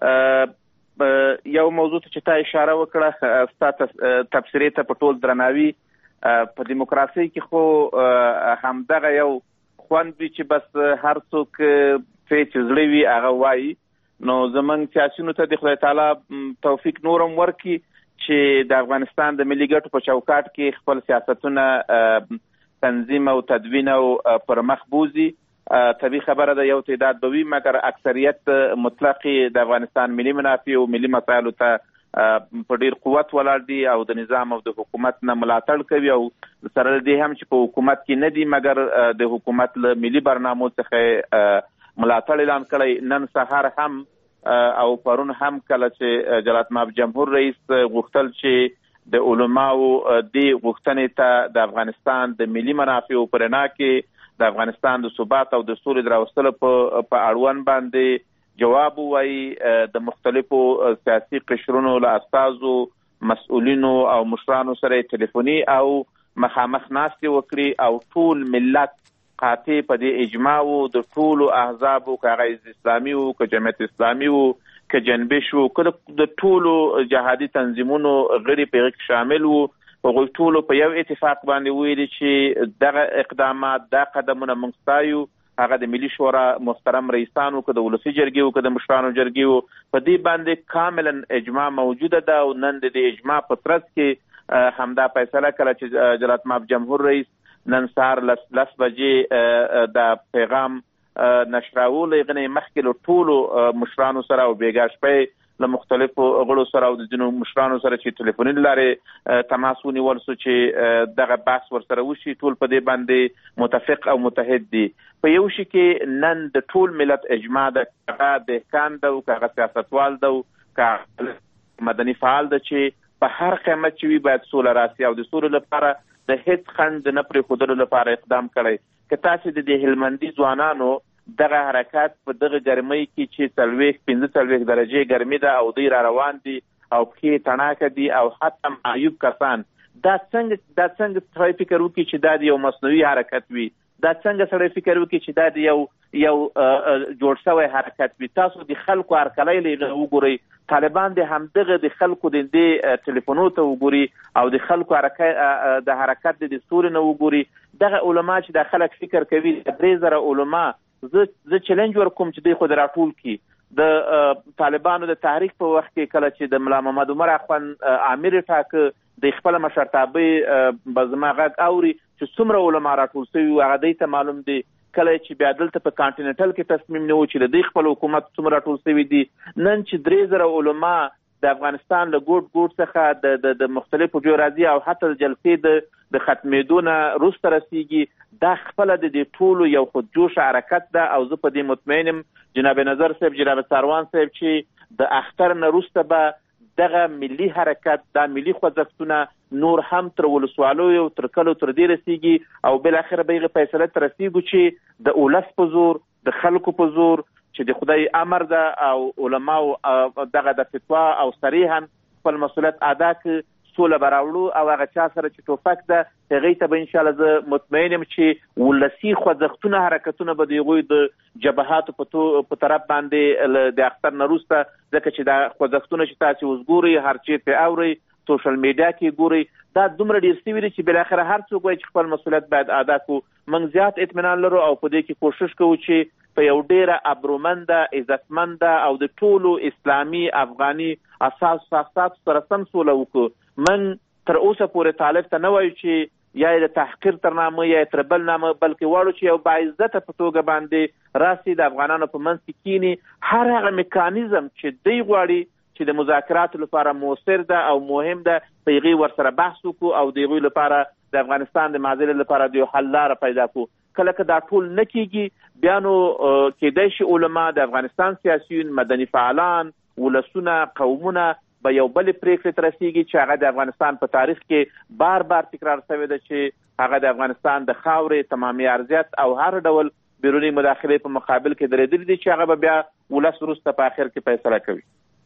یو موضوع ته چې تا اشاره وکړه، ستا تبصرې ته په ټول درناوي، په دیموکراسۍ کې خو همدغه یو خوند وي چې بس هر څوک پرې چې زړه وي هغه وایي. نو زموږ سیاسیونو ته د خدای تعالی توفیق نورم ورکړي چې د افغانستان د ملي ګټو په چوکاټ کې خپل سیاستونه تنظیم او تدوین او پر مخ بوزي. طبیعي خبره ده یو تعداد به وي، مګر اکثریت مطلق د افغانستان ملي منافع او ملي مسایلو ته په ډیر قوت ولاړ دي او د نظام او د حکومت نه ملاتړ کوي، او سره دې هم چې په حکومت کې نه دي مګر د حکومت له ملي برنامو څخه ملاتړ اعلان کړی. نن سهار هم او پرون هم کله چې جلالت مآب جمهور رئیس غوښتل چې د علماو د غوښتنې ته د افغانستان د ملي منافعو په رڼا کې د افغانستان د ثبات او د سولې د راوستلو په اړوند باندې جواب ووایي. د مختلفو سیاسي قشرونو له استازو، مسؤلینو او مشرانو سره ټلیفوني او مخامخ ناستې وکړي او ټول ملت قاطع په دې اجماع وو د ټولو احزابو، که هغه اسلامي وو، که جمعیت اسلامي وو، که جنبش وو، که د ټولو جهادي تنظیمونو غړي په هغه کې شامل وو. هغوی ټولو په یو اتفاق باندې ویلي چې دغه اقدامات، دا قدمونه موږ ستایو. هغه د ملي شورا محترم رئیسانو، که د ولسي جرګې وو، که د مشرانو جرګې وو، په دې باندې کاملا اجماع موجوده ده او نن د دې اجماع په ترڅ کې همدا فیصله کړه چې جلالت مآب جمهور رئیس نن سهار لس لس بجې د پیغام نشراول غنې مخکې له ټولو مشرانو سره او بیګا شپې له مختلفو غړو سره او د ځینو مشرانو سره چې ټلیفوني لارې تماس ونیول سو چې دغه بحث ورسره وشي. ټول په دې باندې متفق او متحد دي. په یو شي کې نن د ټول ملت اجماع ده، هغه دهقان ده او هغه سیاستوال ده او هغه مدني فعال ده چې په هر قیمت چې وي باید سوله راسي او د سولې لپاره د هیڅ خنډ نه پرېښودلو لپاره اقدام کړی. که تاسې د دې هلمندي ځوانانو دغه حرکات په دغه ګرمۍ کې چې څلوېښت پنځه څلوېښت درجې ګرمي ده او دوی را روان دي او پښې تڼاکه دي او حتی معیوب کسان، دا څنګه دا څنګه سړی فکر وکړي چې دا د یو مصنوعي حرکت وي؟ دا څنګه سړی فکر وکړي چې دا د یو یو جوړ شوی حرکت وي؟ تاسو د خلکو هرکلی له وګورئ. طالبان د همدغه د خلکو د دې ټلیفونو ته وګوري او د خلکو د حرکت د سولې نه وګوري. دغه علما چې د خلک فکر کوي، درې زره علما زه زه چیلنج ورکوم چې دوی خو د راټول کړي. د طالبانو د تحریک په وخت کې کله چې د ملا محمد عمر اخوند امیر ټاکه د خپل مشرتابه به زما غږ اوري چې څومره علما راټول شوي وو، هغه دی ته معلوم دی. کله چې بیا دلته په کانټیننټل کې تصمیم نیو چې د دوی خپل حکومت څومره راټول شوي دي. نن چې درې زره علما د افغانستان له ګوټ ګوټ څخه د د مختلفو جغرافي او حتی د جلسې د د ختمېدو نه وروسته رسیږي، دا خپله د دې ټولو یو خودجوشه حرکت ده او زه په دې مطمئن یم جناب نظر صاحب، جناب ساروان صاحب، چې د اختر نه وروسته به دغه ملي حرکت، دا ملي خوځښتونه نور هم تر ولسوالیو تر کلو تر دې رسیږي او بالاخره به هغه فیصله ته رسیږو چې د اولس په زور، د خلکو په زور چې د خدای امر ده او علماو دغه د فتوا او صریحا خپل مسؤلیت ادا کړي، سوله به راوړو او هغه چا سره چې ټوپک ده هغې ته به انشاءالله زه مطمئن یم چې ولسي خوځښتونه حرکتونه به د هغوی د جبهاتو په طرف باندې د اختر نه وروسته، ځکه چې دا خوځښتونه چې تاسې اوس ګورئ، هر چېرته اورئ، سوشل میډیا کې ګورئ، دا دومره ډېر سوي دي چې بالاخره هر څوک وایي چې خپل مسؤلیت باید ادا کړو. موږ زیات اطمینان لرو او په دې کې کوشش کوو چې په یو ډېره ابرومنده، عزتمنده او د ټولو اسلامي افغاني اساس اساساتو سره سم سوله وکړو. من تر اوسه پورې طالب ته نه وایو چې یا یې د تحقیر تر نامه یا یې تر بل نامه، بلکې واړو چې یو باعزته په توګه باندې راسي د افغانانو په منځ کې کینی. هر هغه میکانیزم چې دوی غواړي چې د مذاکراتو لپاره موثر ده او مهم ده، په هغې ورسره بحث وکړو او د هغوی لپاره د افغانستان د معادلې لپاره د یو حل لاره پیدا کړو. کله که دا ټول نه کېږي، بیا نو کېدای شي علما، د افغانستان سیاسیون، مدني فعالان، ولسونه، قومونه به یو بلې پرېکړې ته رسېږي چې هغه د افغانستان په تاریخ کې بار بار تکرار شوې ده چې هغه د افغانستان د خاورې تمامي ارضیت او هر ډول بیروني مداخلې په مقابل کې درېدلي دي چې هغه به بیا ولس وروسته په آخر کې فیصله کوي.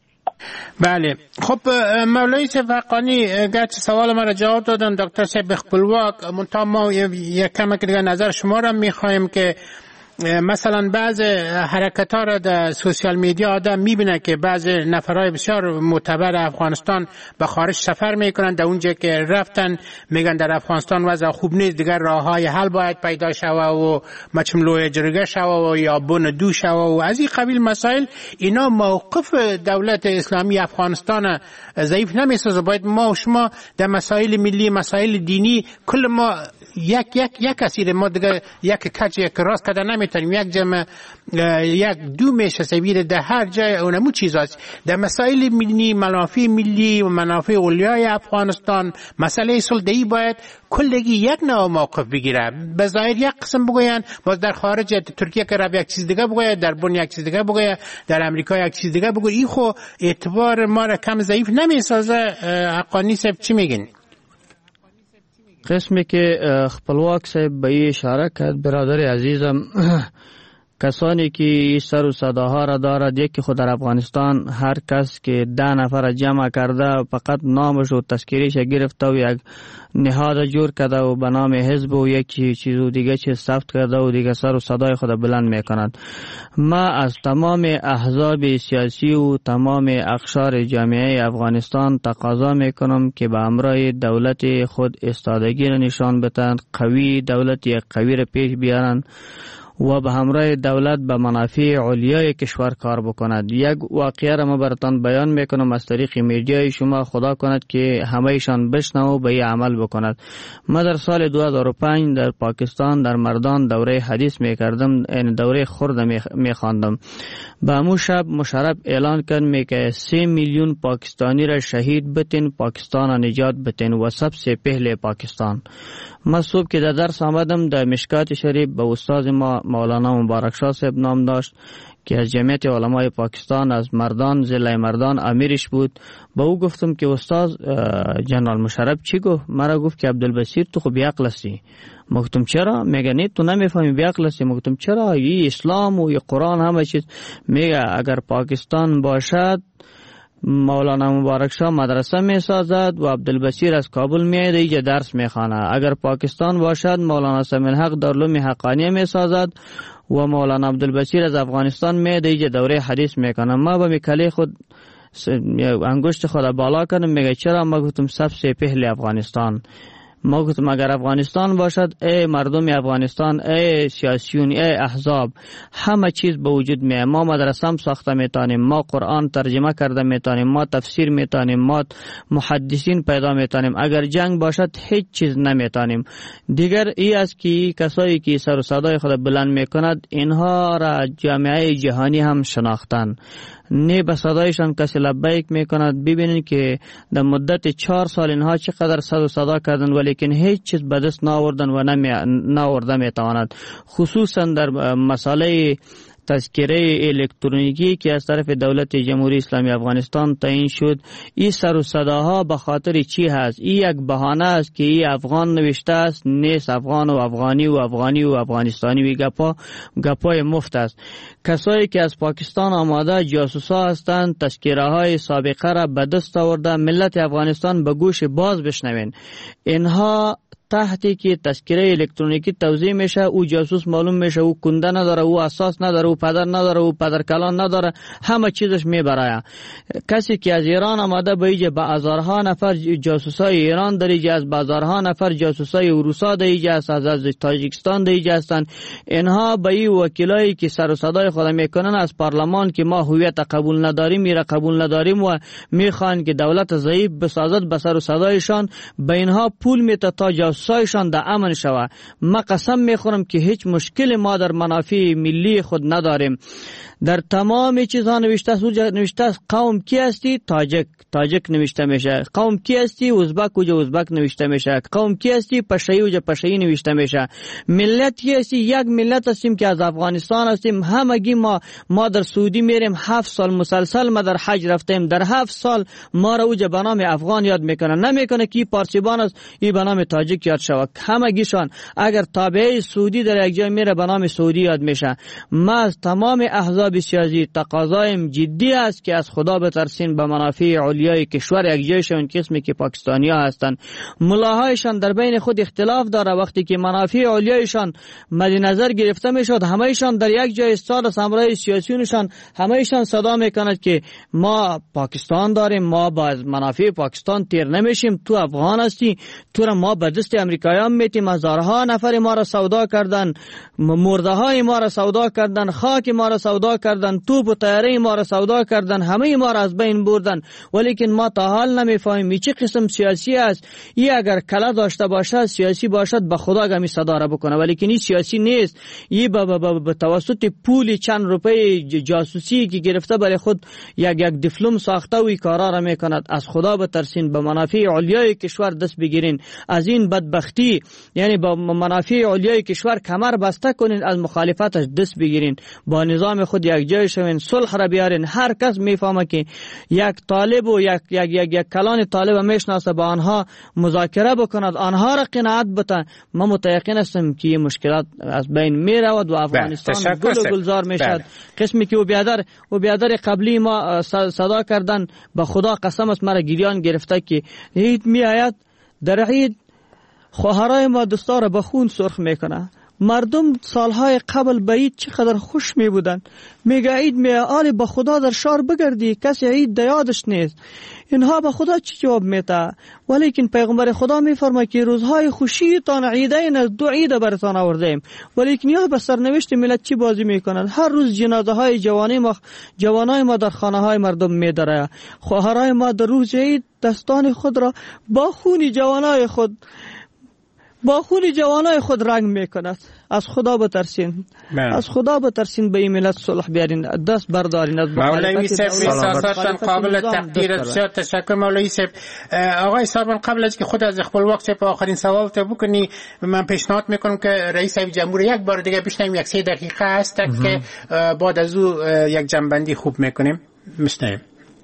بله، خب مولوی صاحب حقانی گرچه سوال ما را جواب دادن، دکتر صاحب خپلواک، منتها ما یک کم دیگه نظر شما را میخوایم که مثلا بعض حرکت ها را در سوشال میدیا آدم میبینه که بعض نفرهای بسیار معتبر افغانستان به خارج سفر میکنن، در اونجا که رفتن میگن در افغانستان وضع خوب نیست، دیگر راه های حل باید پیدا شوه و مچملوی جرگه شوه و یا بون دو شوه و از این قبیل مسائل. اینا موقف دولت اسلامی افغانستان ضعیف نمیسازه؟ باید ما و شما در مسائل ملی، مسائل دینی، کل ما یک یک یک اسیر ما دیگه یک کج یک راست کده نمیتونیم، یک جمع یک دو میشه سبیل در هر جای اونمو چیزاست. در مسائل ملی، منافع ملی و منافع اولیای افغانستان، مسئله سلطه‌ای باید کلگی یک نوع موقف بگیره. به ظاهر یک قسم بگوین، باز در خارج ترکیه که رب یک چیز دیگه بگوید، در بن یک چیز دیگه بگوید، در امریکا یک چیز دیگه بگوید. این خو اعتبار ما را کم ضعیف نمیسازه. حقانی صاحب چی میگین؟ قسمی که خپلواک صاحب به اشاره کرد برادر عزیزم، کسانی که سر و صداها را دارد، یکی خود در افغانستان هر کس که ده نفر جمع کرده فقط نامش و تذکیریش گرفته و یک نهاد جور کرده و به نام حزب و یک چیز و دیگه چیز ثبت کرده و دیگه سر و صدای خود بلند میکنند. ما از تمام احزاب سیاسی و تمام اقشار جامعه افغانستان تقاضا میکنم که به همراه دولت خود استادگی را نشان بدهند، قوی دولت یک قوی را پیش بیارند و به همراه دولت به منافع علیای کشور کار بکند. یک واقعه را ما براتان بیان میکنم از طریق میډیای شما، خدا کند که همهشان بشنو و به این عمل بکند. ما در سال دو هزار و پنج در پاکستان در مردان دوره حدیث میکردم، این دوره خرد میخواندم. به همون شب مشرف اعلان کرد میگه سه میلیون پاکستانی را شهید بتین، پاکستان را نجات بتین و سبسه پهله پاکستان. ما صبح که در درس آمدم در مشکات شریف به استاد ما مولانا مبارک شاه صاحب نام داشت که از جمعیت علمای پاکستان از مردان ضلع مردان امیرش بود. با او گفتم که استاد جنرال مشرف چی گفت؟ مرا گفت که عبدالبصیر تو خوب بیعقل هستی. ما گفتم چرا؟ میگه نه تو نمیفهمی بیعقل هستی. ما گفتم چرا؟ این اسلام و این قرآن همه چیز. میگه اگر پاکستان باشد مولانا مبارک شاه مدرسه می سازد و عبدالبصیر از کابل می آید اینجا درس می خوانه. اگر پاکستان باشد مولانا سمیع الحق دارالعلوم حقانیه می سازد و مولانا عبدالبصیر از افغانستان می آید اینجا دوره حدیث می کنه. ما به میکله خود انگشت خود بالا کردم. میگه چرا؟ ما گفتم سبسه پهل افغانستان. ما گفتم اگر افغانستان باشد، ای مردم افغانستان، ای سیاسیون، ای احزاب، همه چیز به وجود میاد. ما مدرسه هم ساخته میتونیم، ما قرآن ترجمه کرده میتونیم، ما تفسیر میتونیم، ما محدثین پیدا میتونیم. اگر جنگ باشد هیچ چیز نمیتونیم. دیگر ای است که کسایی که سر و صدای خود بلند میکند اینها را جامعه جهانی هم شناختن. نه به صدایشان کسی لبیک میکند. ببینید که در مدت چهار سال اینها چقدر صد و صدا کردن ولیکن هیچ چیز به دست ناوردن و ناورده میتواند. خصوصا در مسئله تذکره الکترونیکی که از طرف دولت جمهوری اسلامی افغانستان تعیین شد، این سر و صداها به خاطر چی هست؟ این یک بهانه است که این افغان نوشته است، نیست افغان و افغانی و افغانی و افغانستانی و گپا گپای مفت است. کسایی که از پاکستان آماده جاسوسا هستند تذکره های سابقه را به دست آورده ملت افغانستان به گوش باز بشنوین. اینها تحتی که تذکره الکترونیکی توزیع میشه، او جاسوس معلوم میشه، او کنده نداره، او اساس نداره، او پدر نداره، او پدر کلان نداره، همه چیزش میبره. کسی که از ایران آمده به اینجا به هزارها نفر جاسوسای ایران در اینجا، از هزارها نفر جاسوسای اروسا در اینجا است، از تاجیکستان در اینجا هستند. اینها به این وکیلایی که سر و صدای خود میکنن از پارلمان که ما هویت قبول نداریم، میره قبول نداریم و میخوان که دولت ضعیف بسازد، به سر و صدایشان به اینها پول میده تا جاسوسایشان در امن شود. ما قسم میخورم که هیچ مشکل ما در منافع ملی خود نداریم. در تمام چیزها نوشته است. نوشته است قوم کی هستی؟ تاجک، تاجک نوشته میشه. قوم کی هستی؟ ازبک، اوجا ازبک نوشته میشه. قوم کی هستی؟ پشایی، اوجا پشایی نوشته میشه. ملت کی هستی؟ یک ملت هستیم که از افغانستان هستیم. همگی ما ما در سعودی میریم، هفت سال مسلسل ما در حج رفتیم. در هفت سال ما را اوجا به نام افغان یاد میکنه، نمیکنه که پارسیبان است این به نام تاجک یاد شود. همگیشان اگر تابعه سعودی در یک جای میره به نام سعودی یاد میشه. ما از تمام احزاب سیاسی تقاضایم جدی است که از خدا بترسین، به منافع علیای کشور یک جای شون قسمی که پاکستانی ها هستند. ملاهایشان در بین خود اختلاف داره. وقتی که منافع علیایشان مد نظر گرفته میشد، همهشان در یک جای استاد سامرای سیاسیونشان همهشان صدا میکند که ما پاکستان داریم، ما با منافع پاکستان تیر نمیشیم، تو افغان هستی، تو را ما به دست امریکایان میتیم، هزارها نفر ما را سودا کردن، مرده های ما را سودا کردن، خاک ما را سودا کردن، توپ و طیاره ما را سودا کردن، همه ما را از بین بردن. ولیکن ما تا حال نمیفهمیم چه قسم سیاسی است. این اگر کلا داشته باشد، سیاسی باشد، به خدا گمی صدا را بکنه، ولیکن این سیاسی نیست. این به توسط پول چند روپه جاسوسی که گرفته برای خود یک یک دیپلم ساخته و این کارا را میکند. از خدا بترسین، به منافع علیای کشور دست بگیرین. از این بدبختی یعنی با منافع علیای کشور کمر بسته کنین، از مخالفتش دست بگیرین، با نظام خود یک جای شوین، صلح را بیارین. هر کس میفهمه که یک طالب و یک یک یک, یک کلان طالب میشناسه، با آنها مذاکره بکند، آنها را قناعت بده. ما متيقن هستم که این مشکلات از بین میرود و افغانستان گل و گلزار میشد. قسمی که او بیادر و بیادر قبلی ما صدا کردن، به خدا قسم است مرا گریان گرفته که عید می آید، در عید خواهرای ما دستار به خون سرخ میکنه. مردم سالهای قبل به عید چقدر خوش می بودن، میگه عید می آلی به خدا در شهر بگردی، کسی عید دیادش نیست. اینها به خدا چی جواب میده؟ ولیکن پیغمبر خدا میفرماید که روزهای خوشی تان عیدین از دو عید برتان آوردیم. ولیکن یا به سرنوشت ملت چی بازی میکنند؟ هر روز جنازه های جوانی ما جوانای ما در خانه های مردم میدره. خواهرای ما در روز عید دستان خود را با خون جوانای خود با خون جوانای خود رنگ میکند. از خدا بترسین، از خدا بترسین، به این ملت صلح بیارین، دست بردارین از مولوی صاحب. احساساتتان قابل تقدیر. بسیار تشکر مولوی صاحب. آقای صاحب قبل از که خود از خپل وقت په آخرین سوال ته بکنی، من پیشنهاد میکنم که رئیس جمهور یک بار دیگه بشنویم، یک سه دقیقه است که بعد از او یک جنبندی خوب میکنیم. میشنویم.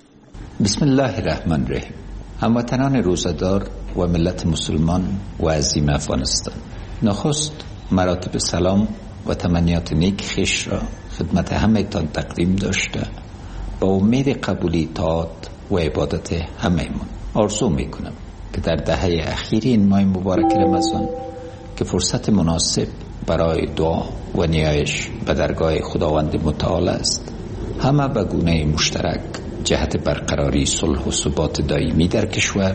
بسم الله الرحمن الرحیم. هموطنان روزدار و ملت مسلمان و عظیم افغانستان، نخست مراتب سلام و تمنیات نیک خویش را خدمت همه تان تقدیم داشته با امید قبولی طاعت و عبادت همه‌مان آرزو میکنم که در دهه اخیر این ماه مبارک رمضان که فرصت مناسب برای دعا و نیایش به درگاه خداوند متعال است، همه به گونه مشترک جهت برقراری صلح و ثبات دائمی در کشور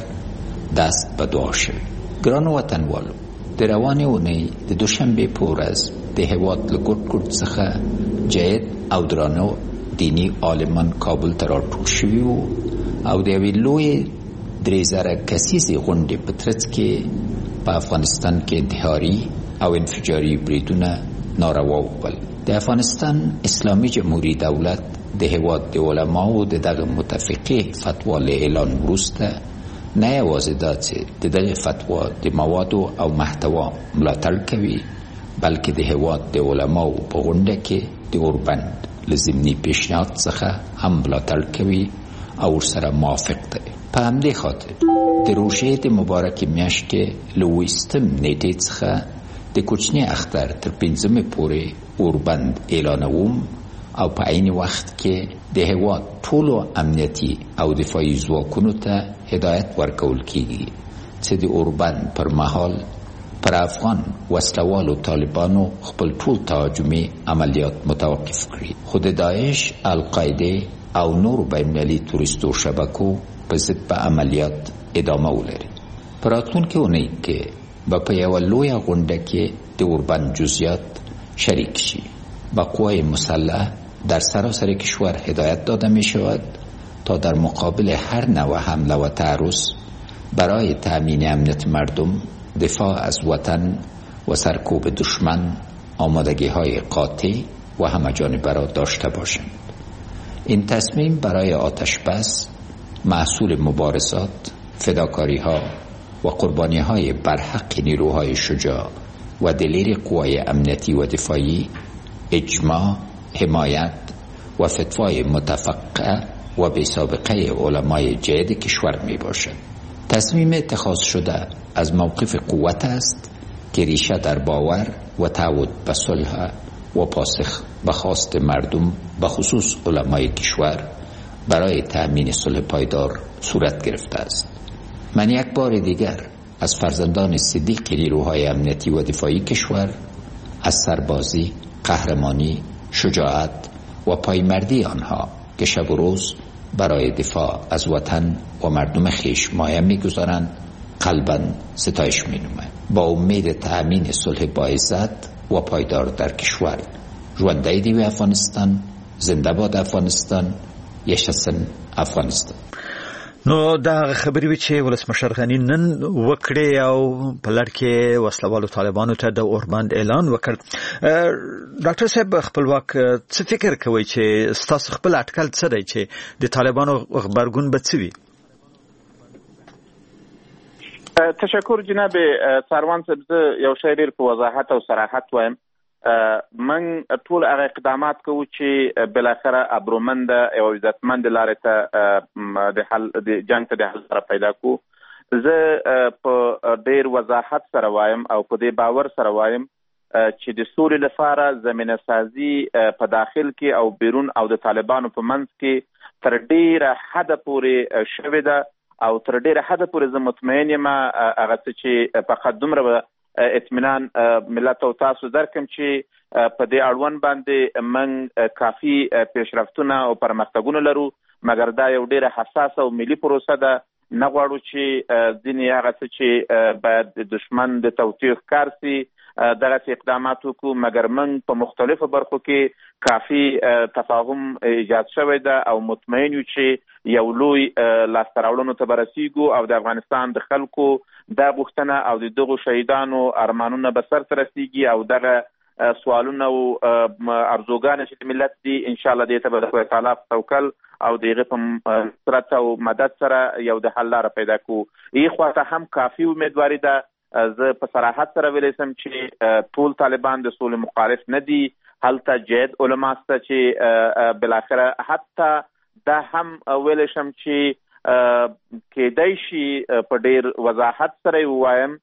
دست به دعا شویم. گران وطنوالو، در روان اونی د دوشنبه پور از د هیواد لګوټ ګوټ څخه جید او درانو دینی عالمان کابل ته راټول شوي وو او د یوې لویې درې زره کسیزې غونډې په ترڅ کې په افغانستان کې انتحاري او انفجاري بریدونه ناروا وکړل. د افغانستان اسلامي جمهوریت دولت د هیواد د علماو د دغه متفقې فتوا له اعلان وروسته نه یوازې دا چې د دغه فتوا د موادو او محتوا ملاتړ کوي، بلکې د هیواد د علماو په غونډه کې د اوربند له ضمني پیشنهاد څخه هم ملاتړ کوي او ورسره موافق دی. په همدې خاطر د روژې د مبارکې میاشتې له اوویستم نیټې څخه د کوچني اختر تر پنځمې پورې اوربند اعلانوم او په عین وخت کې د هیواد ټولو امنیتي او دفاعي ځواکونو ته هدایت ورکول کیږي چې د اوربند پر مهال پر افغان وسلوالو طالبانو خپل ټول تهاجمي عملیات متوقف کړي. خو د داعش، القاعده او نور بین‌المللي توریستو شبکو په ضد په عملیات ادامه ولري. په راتلونکې اونۍ کې به په یوه لویه غونډه کې د اوربند جزئیات شریک شي. با قوای مسلح در سراسر کشور هدایت داده می شود تا در مقابل هر نوع حمله و تعرض برای تأمین امنیت مردم، دفاع از وطن و سرکوب دشمن آمادگی های قاطع و همه‌جانبه را داشته باشند. این تصمیم برای آتش بس محصول مبارزات، فداکاری ها و قربانی های برحق نیروهای شجاع و دلیر قوای امنیتی و دفاعی، اجماع، حمایت و فتوای متفقه و بی سابقه علمای جید کشور می باشد. تصمیم اتخاذ شده از موقف قوت است که ریشه در باور و تعهد به صلح و پاسخ به خواست مردم به خصوص علمای کشور برای تأمین صلح پایدار صورت گرفته است. من یک بار دیگر از فرزندان صدیق نیروهای امنیتی و دفاعی کشور از سربازی، قهرمانی، شجاعت و پایمردی آنها که شب و روز برای دفاع از وطن و مردم خویش مایه می‌گذارند قلباً ستایش می‌نمایم. با امید تأمین صلح باعزت و پایدار در کشور. ژوندی دی افغانستان، زنده باد افغانستان، یشسن افغانستان. نو دا خبرې وی چې ولسمشر غنی نن وکړې او په لړ کې وسلوالو طالبانو ته د اوربند اعلان وکړ. ډاکټر صاحب خپلواک څه فکر کوي چې ستاسو خپل اټکل څه دی چې د طالبانو خبرګون به څه وي؟ تشکر جناب سروان صاحب. زه یو شی ډېر په وضاحت او صراحت وایم. من ټول هغه اقدامات کوو چې بالاخره ابرومند او عزتمند لارې ته د حل د جنگ ته د حل سره پیدا کو. زه په ډېر وضاحت سره وایم او په دې باور سره وایم چې د سولې لپاره زمینه سازي په داخل کې او بیرون او د طالبانو په منځ کې تر ډېره حده پورې شوې ده او تر ډېره حده پورې زه مطمئن یم هغه څه چې فقط دومره اطمینان ملت او تاسو درکم چې په دې اړوند باندې من کافي پیشرفتونه او پرمختګونه لرو، مګر دا یو ډېره حساسه او ملي پروسه ده. نه غواړو چې ځینې هغه څه چې باید د دشمن د توطیه ښکار سي دغسې اقدامات وکړو، مګر من په مختلفو برخو کې کافي تفاهم ایجاد شوی ده او مطمئن یو چې یو لوی لاسته راوړنو ته به رسیږو او د افغانستان د خلکو دا غوښتنه او د دغو شهیدانو ارمانونه به سرته رسیږي او دغه سوالونه او ارزوګانې چې د ملت دي انشاءالله دې ته به د خدای تعالی په توکل او د هغې په نصرت او مدد سره یو د حل لاره پیدا کړو. یې خواته هم کافي امیدواري ده. زه په صراحت سره ویلی سم چې ټول طالبان د سولې مخالف نه دي. هلته جید علما سته چې بالاخره حتی دا هم ویلی شم چې کېدای شي په ډېر وضاحت سره یې ووایم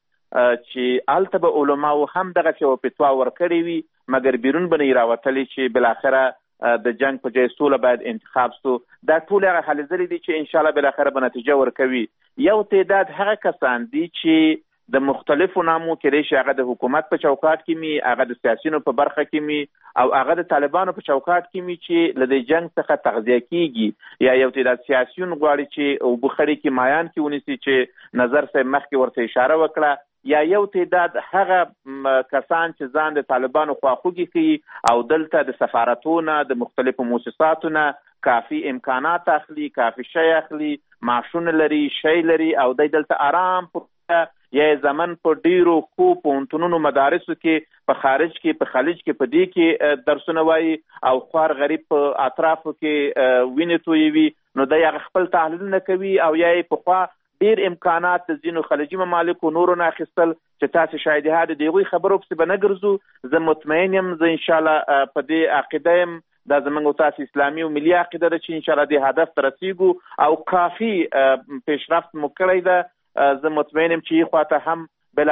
چې هلته به علماو هم دغسې یوه فتوا ورکړې وي، مګر بیرون به نه یې راوتلي چې بالاخره د جنګ په ځای سوله باید انتخاب سو. دا ټول هغه هلې ځلې دي چې انشاءالله بالاخره به نتیجه ورکوي. یو تعداد هغه کسان دي چې د مختلفو نامو کېدای شي هغه د حکومت په چوکاټ کې مي، هغه د سیاسینو په برخه کې مي او هغه د طالبانو په چوکاټ کې مي چې له دې جنګ څخه تغذیه کیږي، یا یو تعداد سیاسیون غواړي چې او بخاري کې مایان کې ونیسي چې نظر صاحب مخکې ورته اشاره وکړه، یا یو تعداد هغه کسان چې ځان د طالبانو خواخوږي کوي او دلته د سفارتونو د مختلفو مؤسساتونو کافي امکانات اخلي، کافي شی اخلي، معاشونه لري، شی لري او د دلته آرام په یا زمن په ډیرو خو پوهنتونونو مدارسو کې په خارج کې په خلیج کې په دې کې درسونه وایي او خوار غریب په اطرافو کې وینې تویوي، نو دا هغه خپل تحلیلونه کوي او یا یې پخوا ډیر امکانات د ځینو خلیجي ممالکو نورو نه اخیستل چې تاسې شاید هغه د هغوی خبرو پسې به نه ګرځو. زه مطمئن یم، زه انشاءالله په دې عقیده یم، دا زموږ او تاسو اسلامي او ملي عقیده ده چې انشاءالله دې هدف ته رسیږو او کافي پیشرفت مو کړی ده. زه مطمئن یم چې خواته هم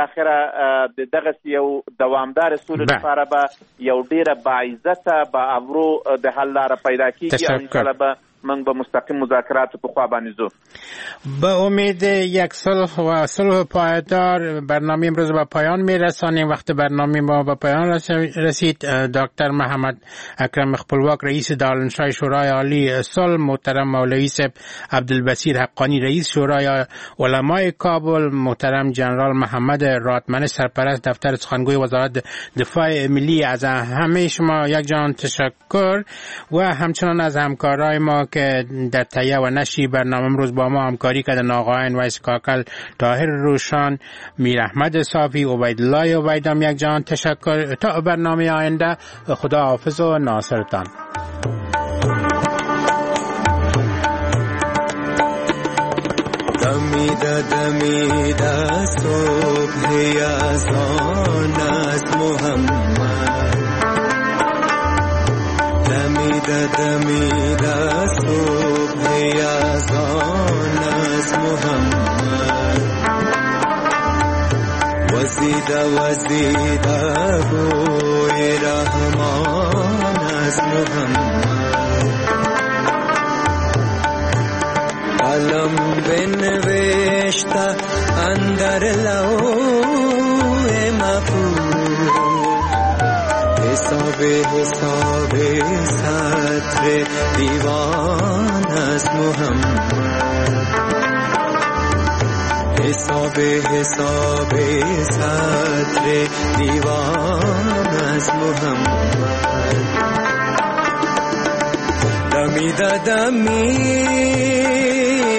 بالاخره د دغه یو دوامدار سولې لپاره به یو ډیره باعزته با ابرو د حل لاره پیدا کیږي او انشاءالله به من به مستقیم مذاکرات په خوا باندې زو. به امید یک صلح و صلح پایدار برنامه امروز به پایان میرسانیم. وقت برنامه ما به پایان رسید. دکتر محمد اکرم خپلواک رئیس دارالانشای شورای عالی صلح، محترم مولوی صاحب عبدالبصیر حقانی رئیس شورای علمای کابل، محترم جنرال محمد راتمن سرپرست دفتر سخنگوی وزارت دفاع ملی، از همه شما یک جان تشکر و همچنان از همکارای ما که در تهیه و نشر برنامه امروز با ما همکاری کردن آقایان ویس کاکل، طاهر روشان، میر احمد صافی، عبیدالله عبیدام. یک جان تشکر. تا برنامه آینده خدا حافظ و ناصرتان. دمیده دمیده صبح یزدان از محمد، دمیده دمیده صبح یزدان از محمد، وزیده وزیده بوی رحمان از محمد، قلم بنوشته اندر لوح محفوظ، حساب حساب سطر دیوان از محمد، حساب حساب سطر دیوان از محمد دمی دمی